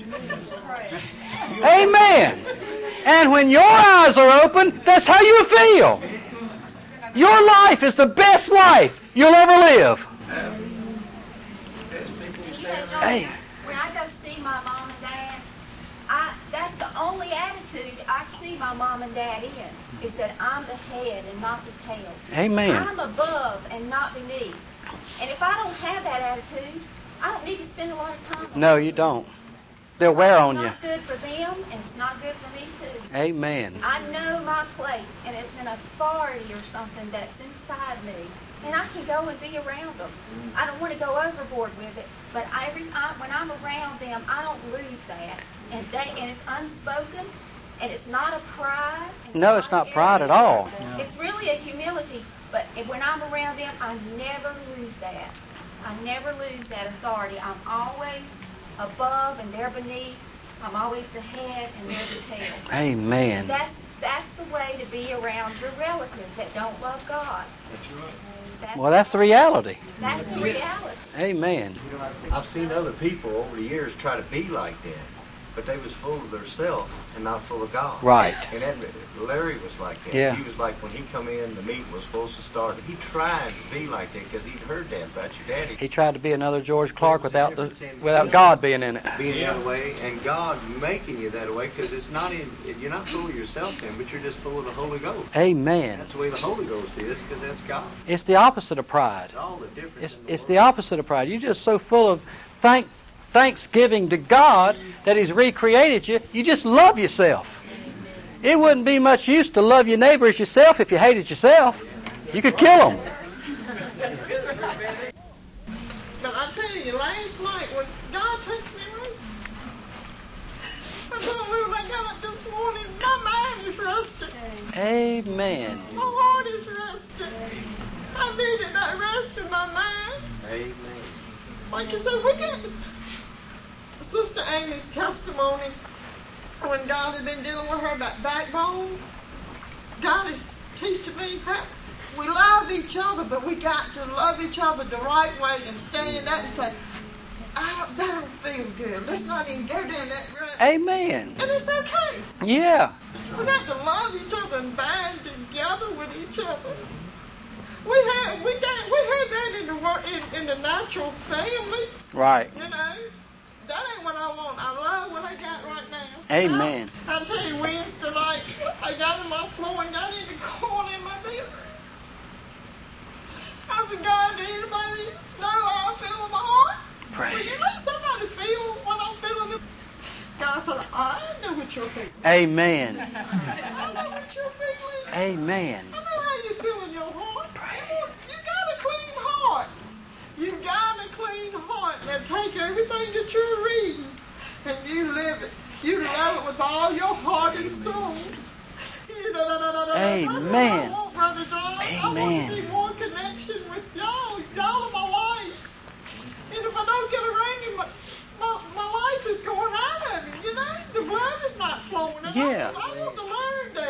Amen. And when your eyes are open, that's how you feel. Your life is the best life you'll ever live. And you know, John, Hey. when I go see my mom and dad, I that's the only attitude I see my mom and dad in, is that I'm the head and not the tail. Amen. I'm above and not beneath. And if I don't have that attitude, I don't need to spend a lot of time on No, it. you don't. They'll wear on It's you. not good for them, and it's not good for me too. Amen. I know my place, and it's an authority or something that's inside me, and I can go and be around them. I don't want to go overboard with it, but every I, when I'm around them, I don't lose that, and they and it's unspoken, and it's not a pride. and No, it's not pride at all. It's really a humility, but if, when I'm around them, I never lose that. I never lose that authority. I'm always above and they're beneath. I'm always the head and they're the tail. Amen. That's that's the way to be around your relatives that don't love God. That's right. That's, Well, that's the reality. that's the reality. Amen. I've seen other people over the years try to be like that, but they was full of themselves and not full of God. Right. And that, Larry was like that. Yeah. He was like, when he come in, the meeting was supposed to start. He tried to be like that because he'd heard that about your daddy. He tried to be another George Clark without the without God being in it. Being that way, and God making you that way, because it's not in, you're not full of yourself then, but you're just full of the Holy Ghost. Amen. That's the way the Holy Ghost is, because that's God. It's the opposite of pride. It's all the difference. It's in the it's world. the opposite of pride. You're just so full of thank thanksgiving to God that He's recreated you. You just love yourself. It wouldn't be much use to love your neighbor as yourself if you hated yourself. You could kill them. But I tell you, last night when God touched me right, I told you when I got up this morning, my mind is rested. Amen. My heart is rested. I needed that rest in my mind. Amen. Like you said, we got Sister Amy's testimony when God had been dealing with her about backbones. God is teaching me how we love each other, but we got to love each other the right way and stand up and say, I don't, that don't feel good. Let's not even go down that road. Amen. And it's okay. Yeah. We got to love each other and bind together with each other. We had we got we had that in the wor- in, in the natural family. Right. You know, that ain't what I want. I love what I got right now. Amen. I, I tell you, Wednesday night, I got on my floor and got in the corner in my bed. I said, God, did anybody know how I feel in my heart? Praise. Will you let somebody feel what I'm feeling? God said, I know what you're feeling. Amen. I know what you're feeling. Amen. I know how you feel in your heart. Praise. You got a clean heart. You got a clean heart. Now take everything that you're reading and you live it. You love it with all your heart and soul. Amen. That's what I want, Brother John. I want to Amen. be one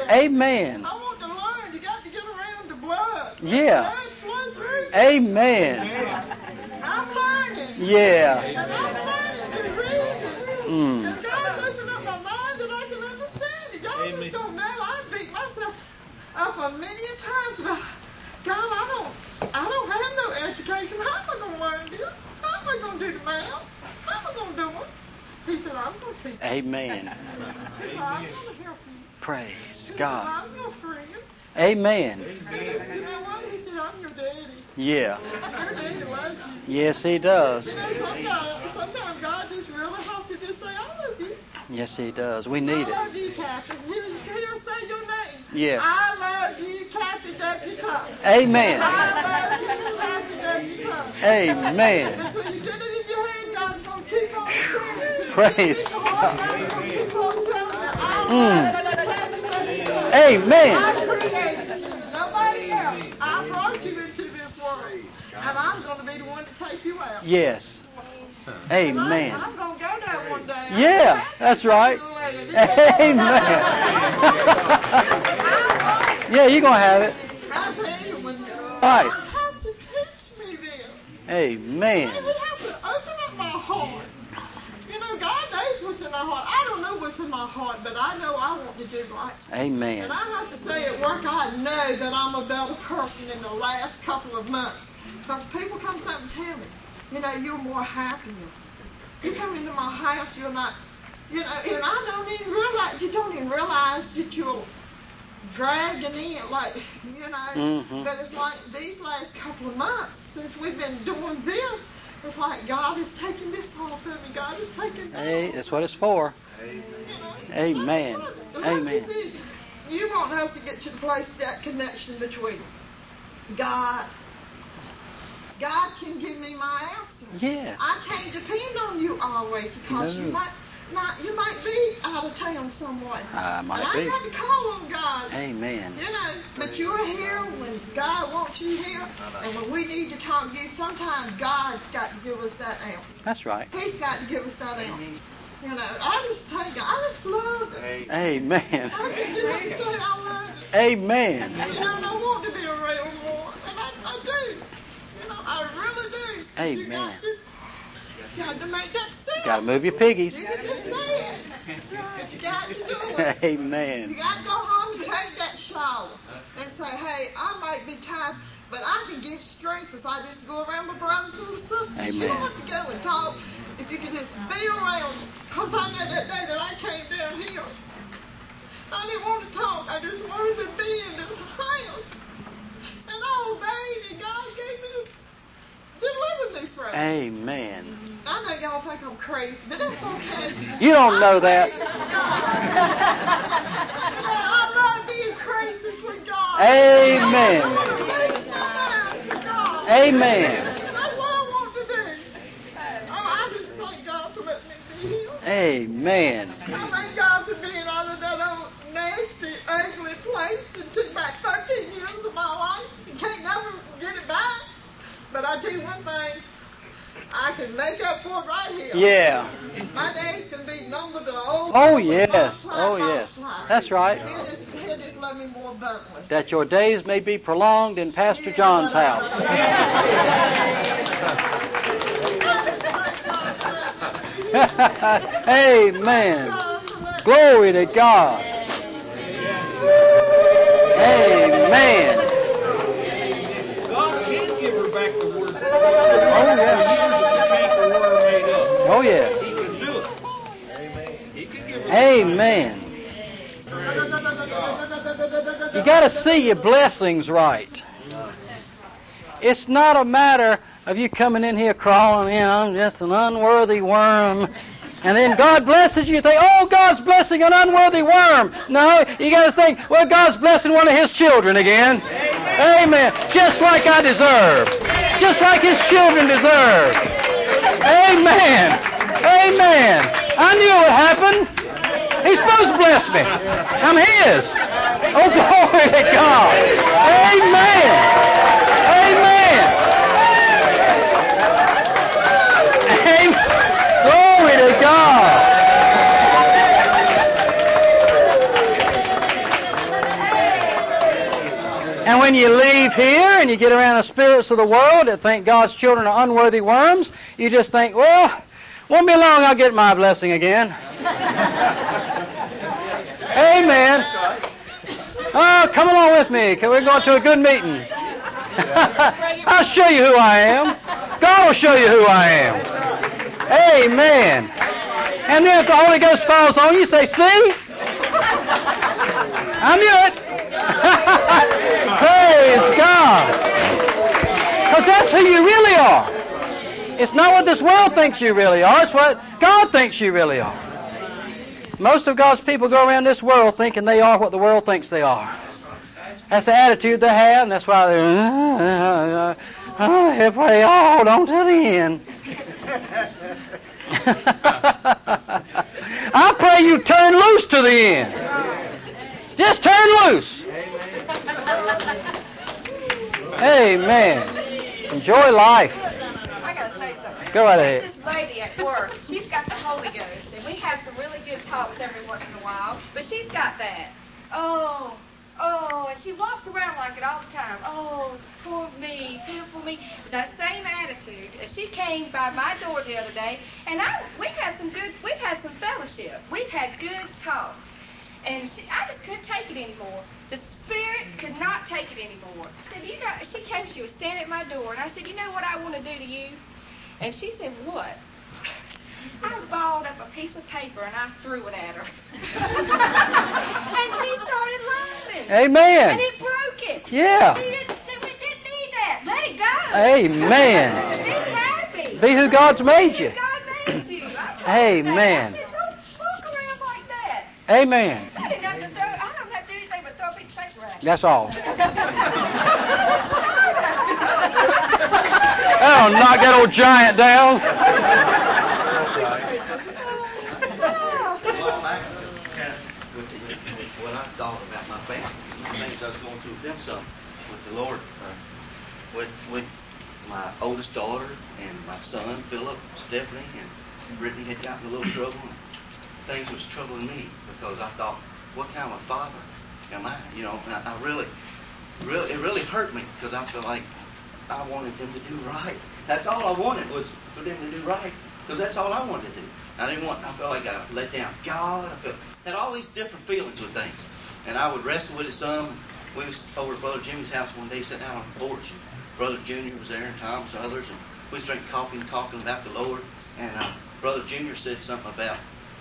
Amen. I want to learn. You got to get around the blood. Yeah. Let the blood flow through. Amen. I'm learning. Yeah. And I'm learning to read it. Mm. And God's opened up my mind and I can understand it. Y'all just don't know. I beat myself up a million times about, God, I don't, I don't have no education. How am I going to learn this? How am I going to do the math? How am I going to do it? He said, I'm going to teach you. Amen. He said, I'm going to help you. Praise He said, God. I'm your friend. Amen. And he said, you know what? He said, I'm your daddy. Yeah. Your daddy loves you. Yes, He does. You know, sometimes, sometimes God just really has to just say, I love you. Yes, He does. We need I it. love you, Captain. He'll, he'll say your name. Yeah. I love you, Captain W. Tuck. Amen. I love you, Captain W. Tuck. Amen. And so you get it in your head, God's going to keep on saying it to you. Praise God's going to keep on telling you, I love you, Captain W. Tuck. Amen. I created you, nobody else. I brought you into this world. And I'm going to be the one to take you out. Yes. Amen. I'm, I'm going to go there one day. Yeah, that's right. Amen. Yeah, you're going to have it. I tell you, when Right. God has to teach me this. Amen. And He has to open up my heart. You know, God knows what's in my heart. I don't know what's in my heart, but I know I want to do right. Amen. And I have to say at work, I know that I'm a better person in the last couple of months. Because people come up and tell me, you know, you're more happier. You come into my house, you're not, you know, and I don't even realize, you don't even realize that you're dragging in, like, you know. Mm-hmm. But it's like these last couple of months, since we've been doing this, it's like God is taking this off of me. God is taking this Hey, off. that's what it's for. You know? Amen. Like Amen. You, see, you want us to get to the place, that connection between God. God can give me my answer. Yes. I can't depend on you always because No. you might not, you might be out of town somewhere. I might and be. I got to call on God. Amen. You know, but you're here when God wants you here, and when we need to talk to you, sometimes God's got to give us that answer. That's right. He's got to give us that answer. You know, I just thank God. I just love it. Amen. I can get up and say I love it. Amen. You know, and I want to be around more, and I, I do. You know, I really do. Amen. You got to, got to make that step. Got to move your piggies. You can just say it. You got to do it. You Amen. got to go home and take that shower and say, hey, I might be tired, but I can get strength if I just go around my brothers and sisters. Amen. You don't have to go and talk. If you can just be around, because I know that day that I came down here, I didn't want to talk. I just wanted to be in this house. And I obeyed, and God gave me to deliver me from it. Amen. I know y'all think I'm crazy, but that's okay. You don't know that. I love being crazy for God. Amen. I want to lose my mind for God. Amen. That's what I want to do. Oh, I just thank God for letting me be here. Amen. I thank God for being out of that old nasty, ugly place and took back thirteen years of my life. You can't never get it back. But I tell you one thing, I can make up for it right here. Yeah. My days can be numbered to old. Oh, yes. Oh, yes. That's right. He'll just, he'll just love me more abundantly. That your days may be prolonged in Pastor John's house. Amen. Glory to God. Amen. God can give her back the words. Oh, yes. Oh, yes. He can do it. He can give her Amen. You got to see your blessings right. It's not a matter of you coming in here crawling in, I'm just an unworthy worm. And then God blesses you. You think, oh, God's blessing an unworthy worm. No, you got to think, well, God's blessing one of His children again. Amen. Amen. Just like I deserve. Just like His children deserve. Amen. Amen. I knew it would happen. He's supposed to bless me. I'm His. Oh, glory to God. Amen. Amen. Amen. Glory to God. when you leave here and you get around the spirits of the world that think God's children are unworthy worms, you just think, well, won't be long I'll get my blessing again. Amen. Oh, come along with me. We're going to a good meeting. I'll show you who I am. God will show you who I am. Amen. And then if the Holy Ghost falls on you, say, see? I knew it. Praise God. Because that's who you really are. It's not what this world thinks you really are. It's what God thinks you really are. Most of God's people go around this world thinking they are what the world thinks they are. That's the attitude they have, and that's why they're, uh, uh, uh, they pray, oh, hold on to the end. I pray you turn loose to the end. Just turn loose. Amen. Enjoy life. I gotta say something. Go right ahead. This lady at work, she's got the Holy Ghost, and we have some really good talks every once in a while, but she's got that. Oh, oh, and she walks around like it all the time. Oh, poor me, pitiful me. That same attitude. She came by my door the other day, and I we've had some good, we've had some fellowship. We've had good talks. And she, I just couldn't take it anymore. The spirit could not take it anymore. I said, you know, she came, she was standing at my door, and I said, you know what I want to do to you? And she said, what? I balled up a piece of paper and I threw it at her. And she started laughing. Amen. And it broke it. Yeah. She didn't, she didn't need that. Let it go. Amen. Be happy. Be who God's made you. God made you. I told Amen. her that. I said, don't walk around like that. Amen. I didn't have to throw, I don't have to do anything but throw a piece of paper at you. That's all. That'll knock that old giant down. What I thought about my family, things I was going through with them some, with the Lord, uh, with with my oldest daughter and my son, Philip, Stephanie, and Brittany had gotten a little trouble. And things was troubling me because I thought, what kind of a father am I? You know, and I, I really, really, it really hurt me because I feel like I wanted them to do right. That's all I wanted was for them to do right because that's all I wanted to do. I didn't want, I felt like I let down God. I felt, had all these different feelings with things. And I would wrestle with it some. We was over at Brother Jimmy's house one day, sitting out on the porch. And Brother Junior was there, and Thomas and others. And we was drinking coffee and talking about the Lord. And uh, Brother Junior said something about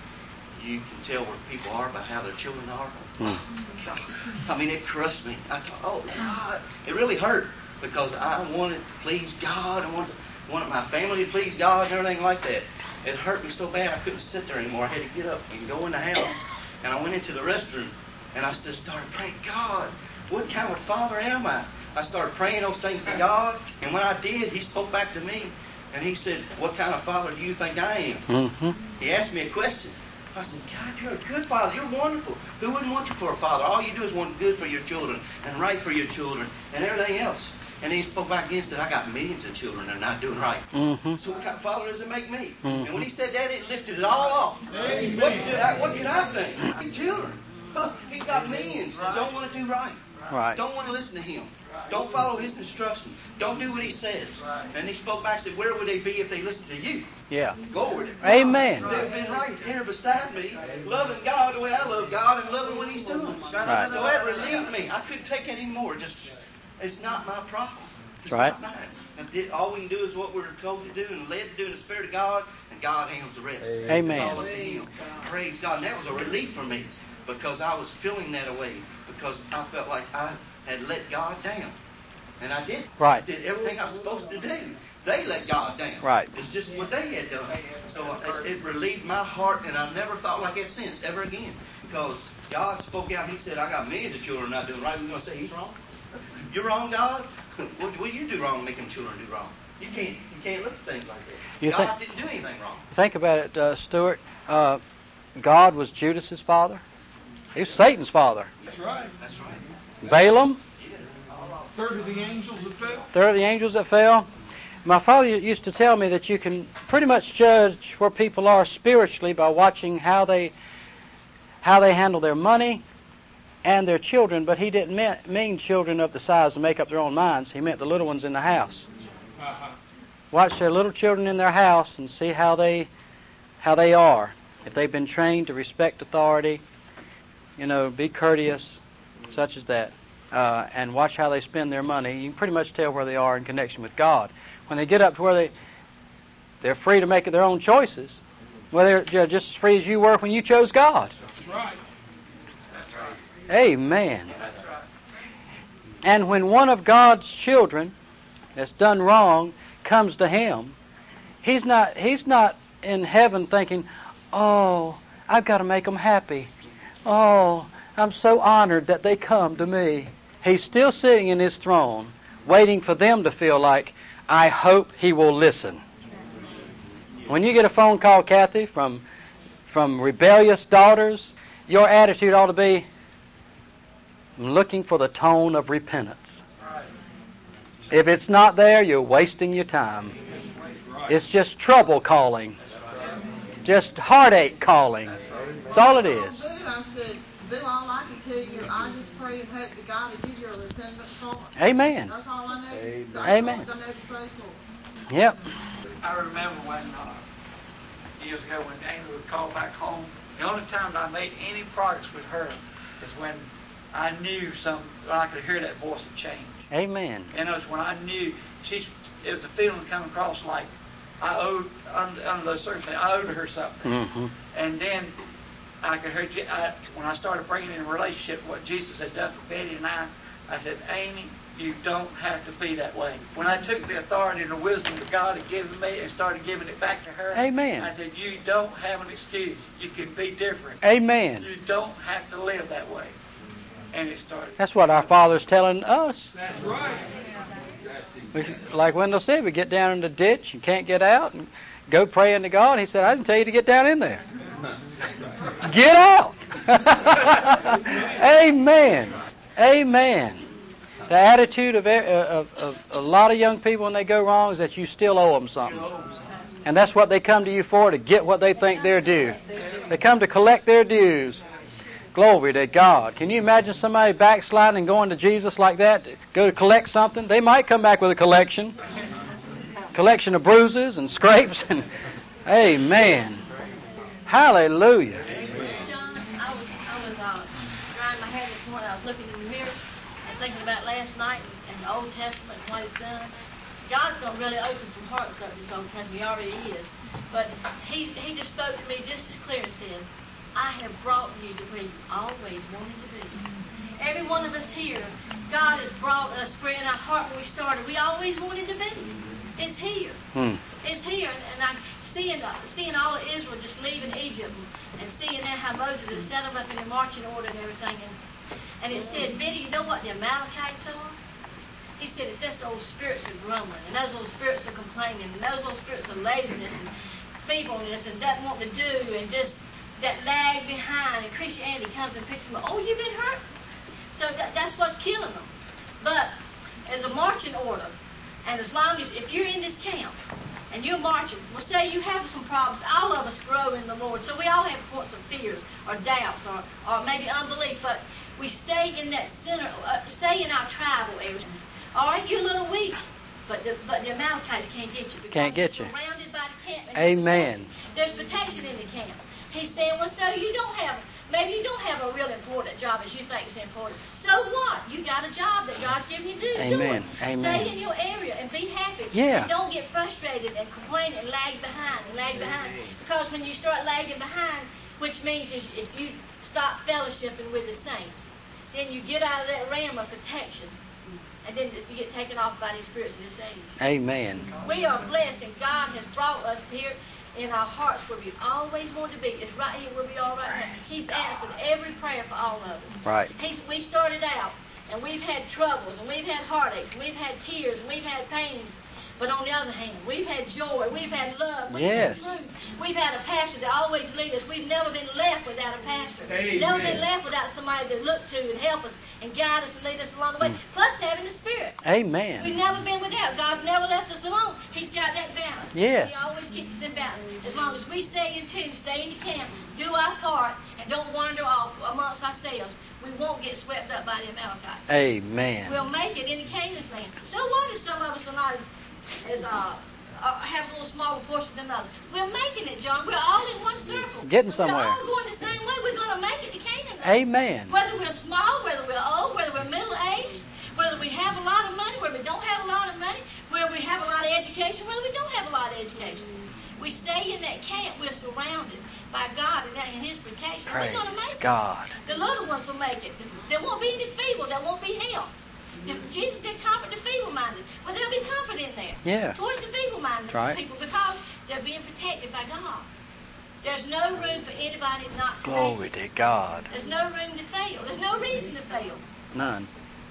you can tell where people are by how their children are. Mm. God, I mean, it crushed me. I thought, oh, God. It really hurt because I wanted to please God. I wanted, wanted my family to please God and everything like that. It hurt me so bad I couldn't sit there anymore. I had to get up and go in the house. And I went into the restroom. And I just started praying, God, what kind of father am I? I started praying those things to God. And when I did, He spoke back to me. And He said, what kind of father do you think I am? Mm-hmm. He asked me a question. I said, God, you're a good father. You're wonderful. Who wouldn't want you for a father? All you do is want good for your children and right for your children and everything else. And He spoke back again and said, I got millions of children that are not doing right. Mm-hmm. So what kind of father does it make me? Mm-hmm. And when He said that, it lifted it all off. Amen. What, did I, what can I think? Children. He's got millions that don't want to do right. Right. Don't want to listen to Him. Don't follow His instructions. Don't do what He says. And He spoke back and said, where would they be if they listened to you? Yeah. Glory to God. Amen. They've been right here beside me, loving God the way I love God and loving what He's doing. Right. So that relieved me. I couldn't take it anymore. Just, it's not my problem. It's right. not mine. And did, all we can do is what we're told to do and led to do in the Spirit of God, and God handles the rest. Amen. It's all up to Him. Praise God. And that was a relief for me because I was feeling that away because I felt like I had let God down. And I did. Right. I did everything I was supposed to do. They let God down. Right. It's just what they had done. So it, it relieved my heart, and I've never thought like that since, ever again. Because God spoke out, He said, I got millions of children not doing right. We're going to say, He's wrong. You're wrong, God? What will you do wrong to make them children do wrong? You can't you can't look at things like that. You God think, didn't do anything wrong. Think about it, uh, Stuart. Uh, God was Judas's father. He was Satan's father. That's right. That's right. Balaam. Third of the angels that fell. Third of the angels that fell. My father used to tell me that you can pretty much judge where people are spiritually by watching how they how they handle their money, and their children, but he didn't mean, mean children of the size to make up their own minds. He meant the little ones in the house. Uh-huh. Watch their little children in their house and see how they how they are. If they've been trained to respect authority, you know, be courteous, such as that. Uh, and watch how they spend their money. You can pretty much tell where they are in connection with God. When they get up to where they, they're free to make their own choices, well, they're you know, just as free as you were when you chose God. That's right. That's right. Amen. That's right. And when one of God's children that's done wrong comes to him, he's not he's not in heaven thinking, oh, I've got to make them happy. Oh, I'm so honored that they come to me. He's still sitting in his throne, waiting for them to feel like, I hope he will listen. When you get a phone call, Kathy, from from rebellious daughters, your attitude ought to be, I'm looking for the tone of repentance. If it's not there, you're wasting your time. It's just trouble calling. Just heartache calling. That's all it is. I said, Bill, all I can tell you, I just pray and hope that God will give you a repentant heart. Amen. That's all I know. Amen. That's Amen. all I know to say for it. Yep. I remember when, uh, years ago when Amy would call back home, the only time I made any progress with her is when I knew some, when I could hear that voice of change. Amen. And it was when I knew, she's, it was a feeling coming across like I owed, under, under those circumstances, I owed her something. Mm-hmm. And then I could hear, Je- I, when I started bringing in a relationship, what Jesus had done for Betty and I, I said, Amy, you don't have to be that way. When I took the authority and the wisdom that God had given me and started giving it back to her, Amen. I said, you don't have an excuse. You can be different. Amen. You don't have to live that way. And it started. That's what our Father's telling us. That's right. We, like Wendell said, we get down in the ditch and can't get out and go praying to God. He said, I didn't tell you to get down in there. Get out. Amen. Amen. The attitude of, of, of a lot of young people when they go wrong is that you still owe them something. And that's what they come to you for, to get what they think they're due. They come to collect their dues. Glory to God. Can you imagine somebody backsliding and going to Jesus like that to go to collect something? They might come back with a collection. Collection of bruises and scrapes. And amen. Hallelujah. John, I was, I was uh, drying my hair this morning. I was looking in the mirror and thinking about last night and the Old Testament and what He's done. God's going to really open some hearts up in this Old Testament. He already is. But he, he just spoke to me just as clear and said, I have brought you to where you always wanted to be. Every one of us here, God has brought us where in our heart when we started, we always wanted to be. It's here. Hmm. It's here. And, and I'm seeing, uh, seeing all of Israel just leaving Egypt and, and seeing there how Moses has set them up in a marching order and everything. And, and it said, Betty, you know what the Amalekites are? He said, it's just those spirits of grumbling, and those old spirits of complaining, and those old spirits of laziness and feebleness and doesn't want to do and just that lag behind, and Christianity comes and picks them up. Oh, you've been hurt? So that, that's what's killing them. But as a marching order, and as long as, if you're in this camp, and you're marching, well, say you have some problems, all of us grow in the Lord, so we all have points of fears, or doubts, or, or maybe unbelief, but we stay in that center, uh, stay in our tribal area. All right, you're a little weak, but the, but the Amalekites can't get you. Can't get you. Surrounded by the camp. Amen. There's protection in the camp. He's saying, well, so you don't have, maybe you don't have a real important job as you think is important. So what? You got a job that God's given you to do. Amen. Do it. Amen. Stay in your area and be happy. Yeah. And don't get frustrated and complain and lag behind and lag behind. Because when you start lagging behind, which means is if you stop fellowshipping with the saints, then you get out of that realm of protection. And then you get taken off by these spirits of this age. Amen. We are blessed, and God has brought us here in our hearts where we always want to be. It's right here where we are right now. He's answered every prayer for all of us. Right. He's, we started out, and we've had troubles, and we've had heartaches, and we've had tears, and we've had pains. But on the other hand, we've had joy, we've had love, we've yes. had truth. We've had a pastor that always leads us. We've never been left without a pastor. Amen. Never been left without somebody to look to and help us and guide us and lead us along the way. Mm. Plus having the Spirit. Amen. We've never been without. God's never left us alone. He's got that balance. Yes. He always keeps us in balance. As long as we stay in tune, stay in the camp, do our part, and don't wander off amongst ourselves, we won't get swept up by the Amalekites. Amen. We'll make it in the Canaan's land. So what if some of us are not as, as uh, uh, have a little smaller portion than others? We're making it, John. We're all in one circle. Getting somewhere. We're all going the same way. We're going to make it to Canaan. Amen. Whether we're small, whether we're old, whether we're middle-aged, whether we have a lot of money, whether we don't have a lot of money, whether we have a lot of education, whether we don't have a lot of education. We stay in that camp. We're surrounded by God and, that, and His protection. Praise We're going to make God. it. The little ones will make it. There won't be any feeble. There won't be hell. If Jesus said comfort the feeble-minded. Well, there'll be comfort in there. Yeah. Towards the feeble-minded Right. people because they're being protected by God. There's no room for anybody not to Glory make it. to God. There's no room to fail. There's no reason to fail. None.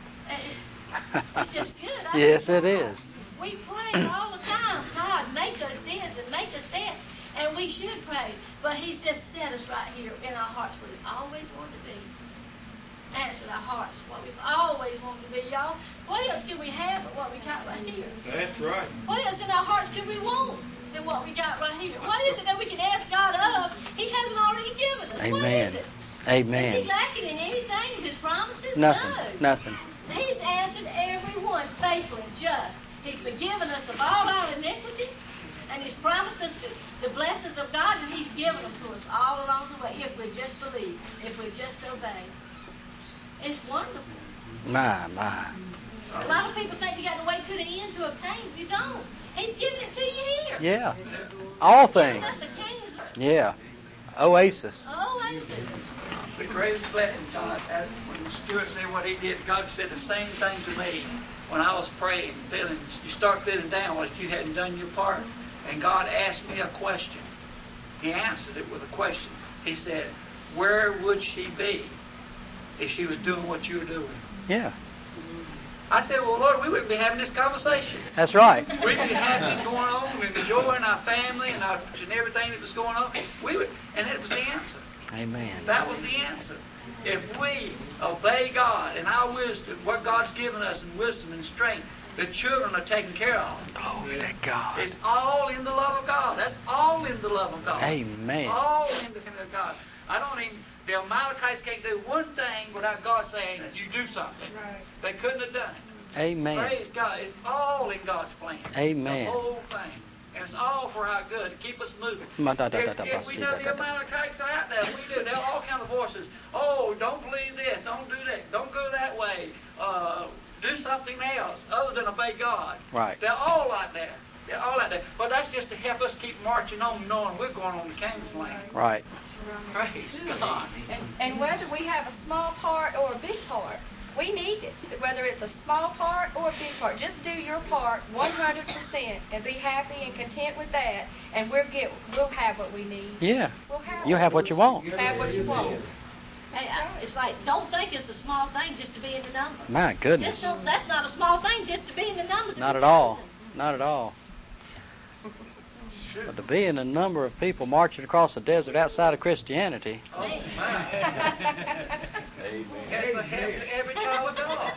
Uh, It's just good. I Yes, think it God. is. We pray all the time, God, make us this and make us that. And we should pray. But He's just set us right here in our hearts where we always want to be. Answered our hearts, what we've always wanted to be, y'all. What else can we have but what we got right here? That's right. What else in our hearts can we want than what we got right here? What is it that we can ask God of He hasn't already given us? What Amen. is it? Amen. Is He lacking in anything in His promises? Nothing. No. Nothing. He's answered every one faithful and just. He's forgiven us of all our iniquities, and He's promised us the, the blessings of God, and He's given them to us all along the way if we just believe, if we just obey. It's wonderful. My, my. A lot of people think you got to wait to the end to obtain. You don't. He's giving it to you here. Yeah. All Giving things. us the King's Yeah. Oasis. oasis. The greatest blessing, John, as when Stuart said what he did, God said the same thing to me when I was praying, feeling, you start feeling down like you hadn't done your part. And God asked me a question. He answered it with a question. He said, where would she be if she was doing what you were doing? Yeah. I said, well, Lord, we wouldn't be having this conversation. That's right. We'd be happy going on and enjoying our family and, our, and everything that was going on. We would, and that was the answer. Amen. That was the answer. If we obey God and our wisdom, what God's given us in wisdom and strength, the children are taken care of. Glory to God. It's all in the love of God. That's all in the love of God. Amen. All in the love of God. I don't even, the Amalekites can't do one thing without God saying, you do something. Right. They couldn't have done it. Amen. Praise God. It's all in God's plan. Amen. The whole thing. And it's all for our good, to keep us moving. Ma da da If, da da ba if we si know da the da da. Amalekites are out there, we do. There are all kinds of voices. Oh, don't believe this. Don't do that. Don't go that way. Uh, do something else other than obey God. Right. They're all like that. They're all like that. But that's just to help us keep marching on, knowing we're going on the Canaan's land. Right. Praise God. And, and whether we have a small part or a big part, we need it. Whether it's a small part or a big part, just do your part one hundred percent and be happy and content with that, and we'll get we'll have what we need. Yeah. We'll have You have what you want. have what you want. Hey, I, it's like, don't think it's a small thing just to be in the number. My Just goodness. don't, that's not a small thing just to be in the number. To Not be at all. chosen. Not at all. But to be in a number of people marching across the desert outside of Christianity. Oh, man. That's a help to every child of God.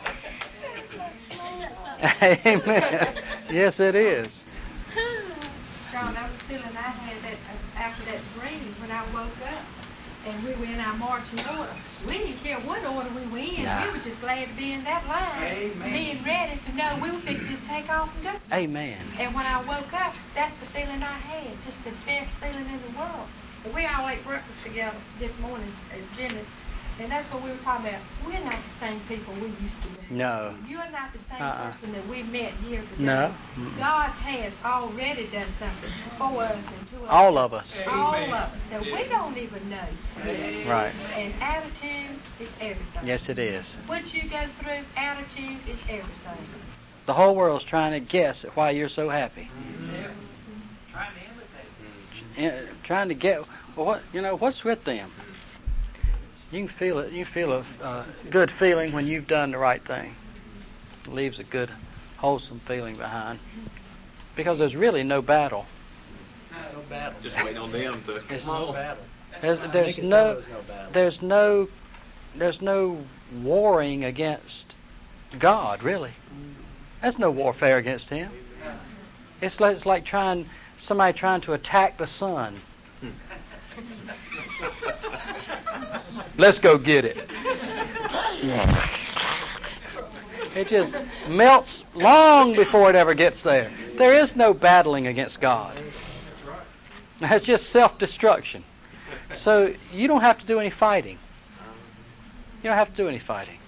Amen. Yes, it is. John, that was the feeling I had that uh, after that dream when I woke up and we were in our marching order. We didn't care what order we were in. Nah. We were just glad to be in that line, Amen. being ready to know we were fixing to take off and do something. Amen. And when I woke up, that's the feeling I had, just the best feeling in the world. And we all ate breakfast together this morning at Jimmy's, and that's what we were talking about. We're not the same people we used to be. No. You're not the same Uh-uh. person that we met years ago. No. Mm-mm. God has already done something for us and to us. All of us. All of us that we don't even know. yet. Right. And attitude is everything. Yes, it is. What you go through, attitude is everything. The whole world's trying to guess at why you're so happy. Yeah. Trying to imitate. Yeah, trying to get, well, what you know, what's with them? You can feel it. You feel a uh, good feeling when you've done the right thing. It leaves a good, wholesome feeling behind. Because there's really no battle. No battle. Just waiting on them to. It's No battle. There's, I there's think it's no, almost no battle. there's no, there's no warring against God, really. There's no warfare against Him. It's like, it's like trying, somebody trying to attack the sun. Let's go get it. It just melts long before it ever gets there. There is no battling against God. That's just self-destruction. So you don't have to do any fighting. You don't have to do any fighting.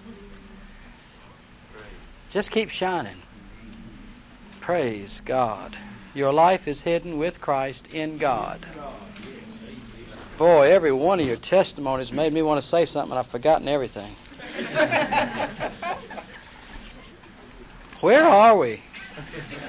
Just keep shining. Praise God. Your life is hidden with Christ in God. Boy, every one of your testimonies made me want to say something, and I've forgotten everything. Where are we?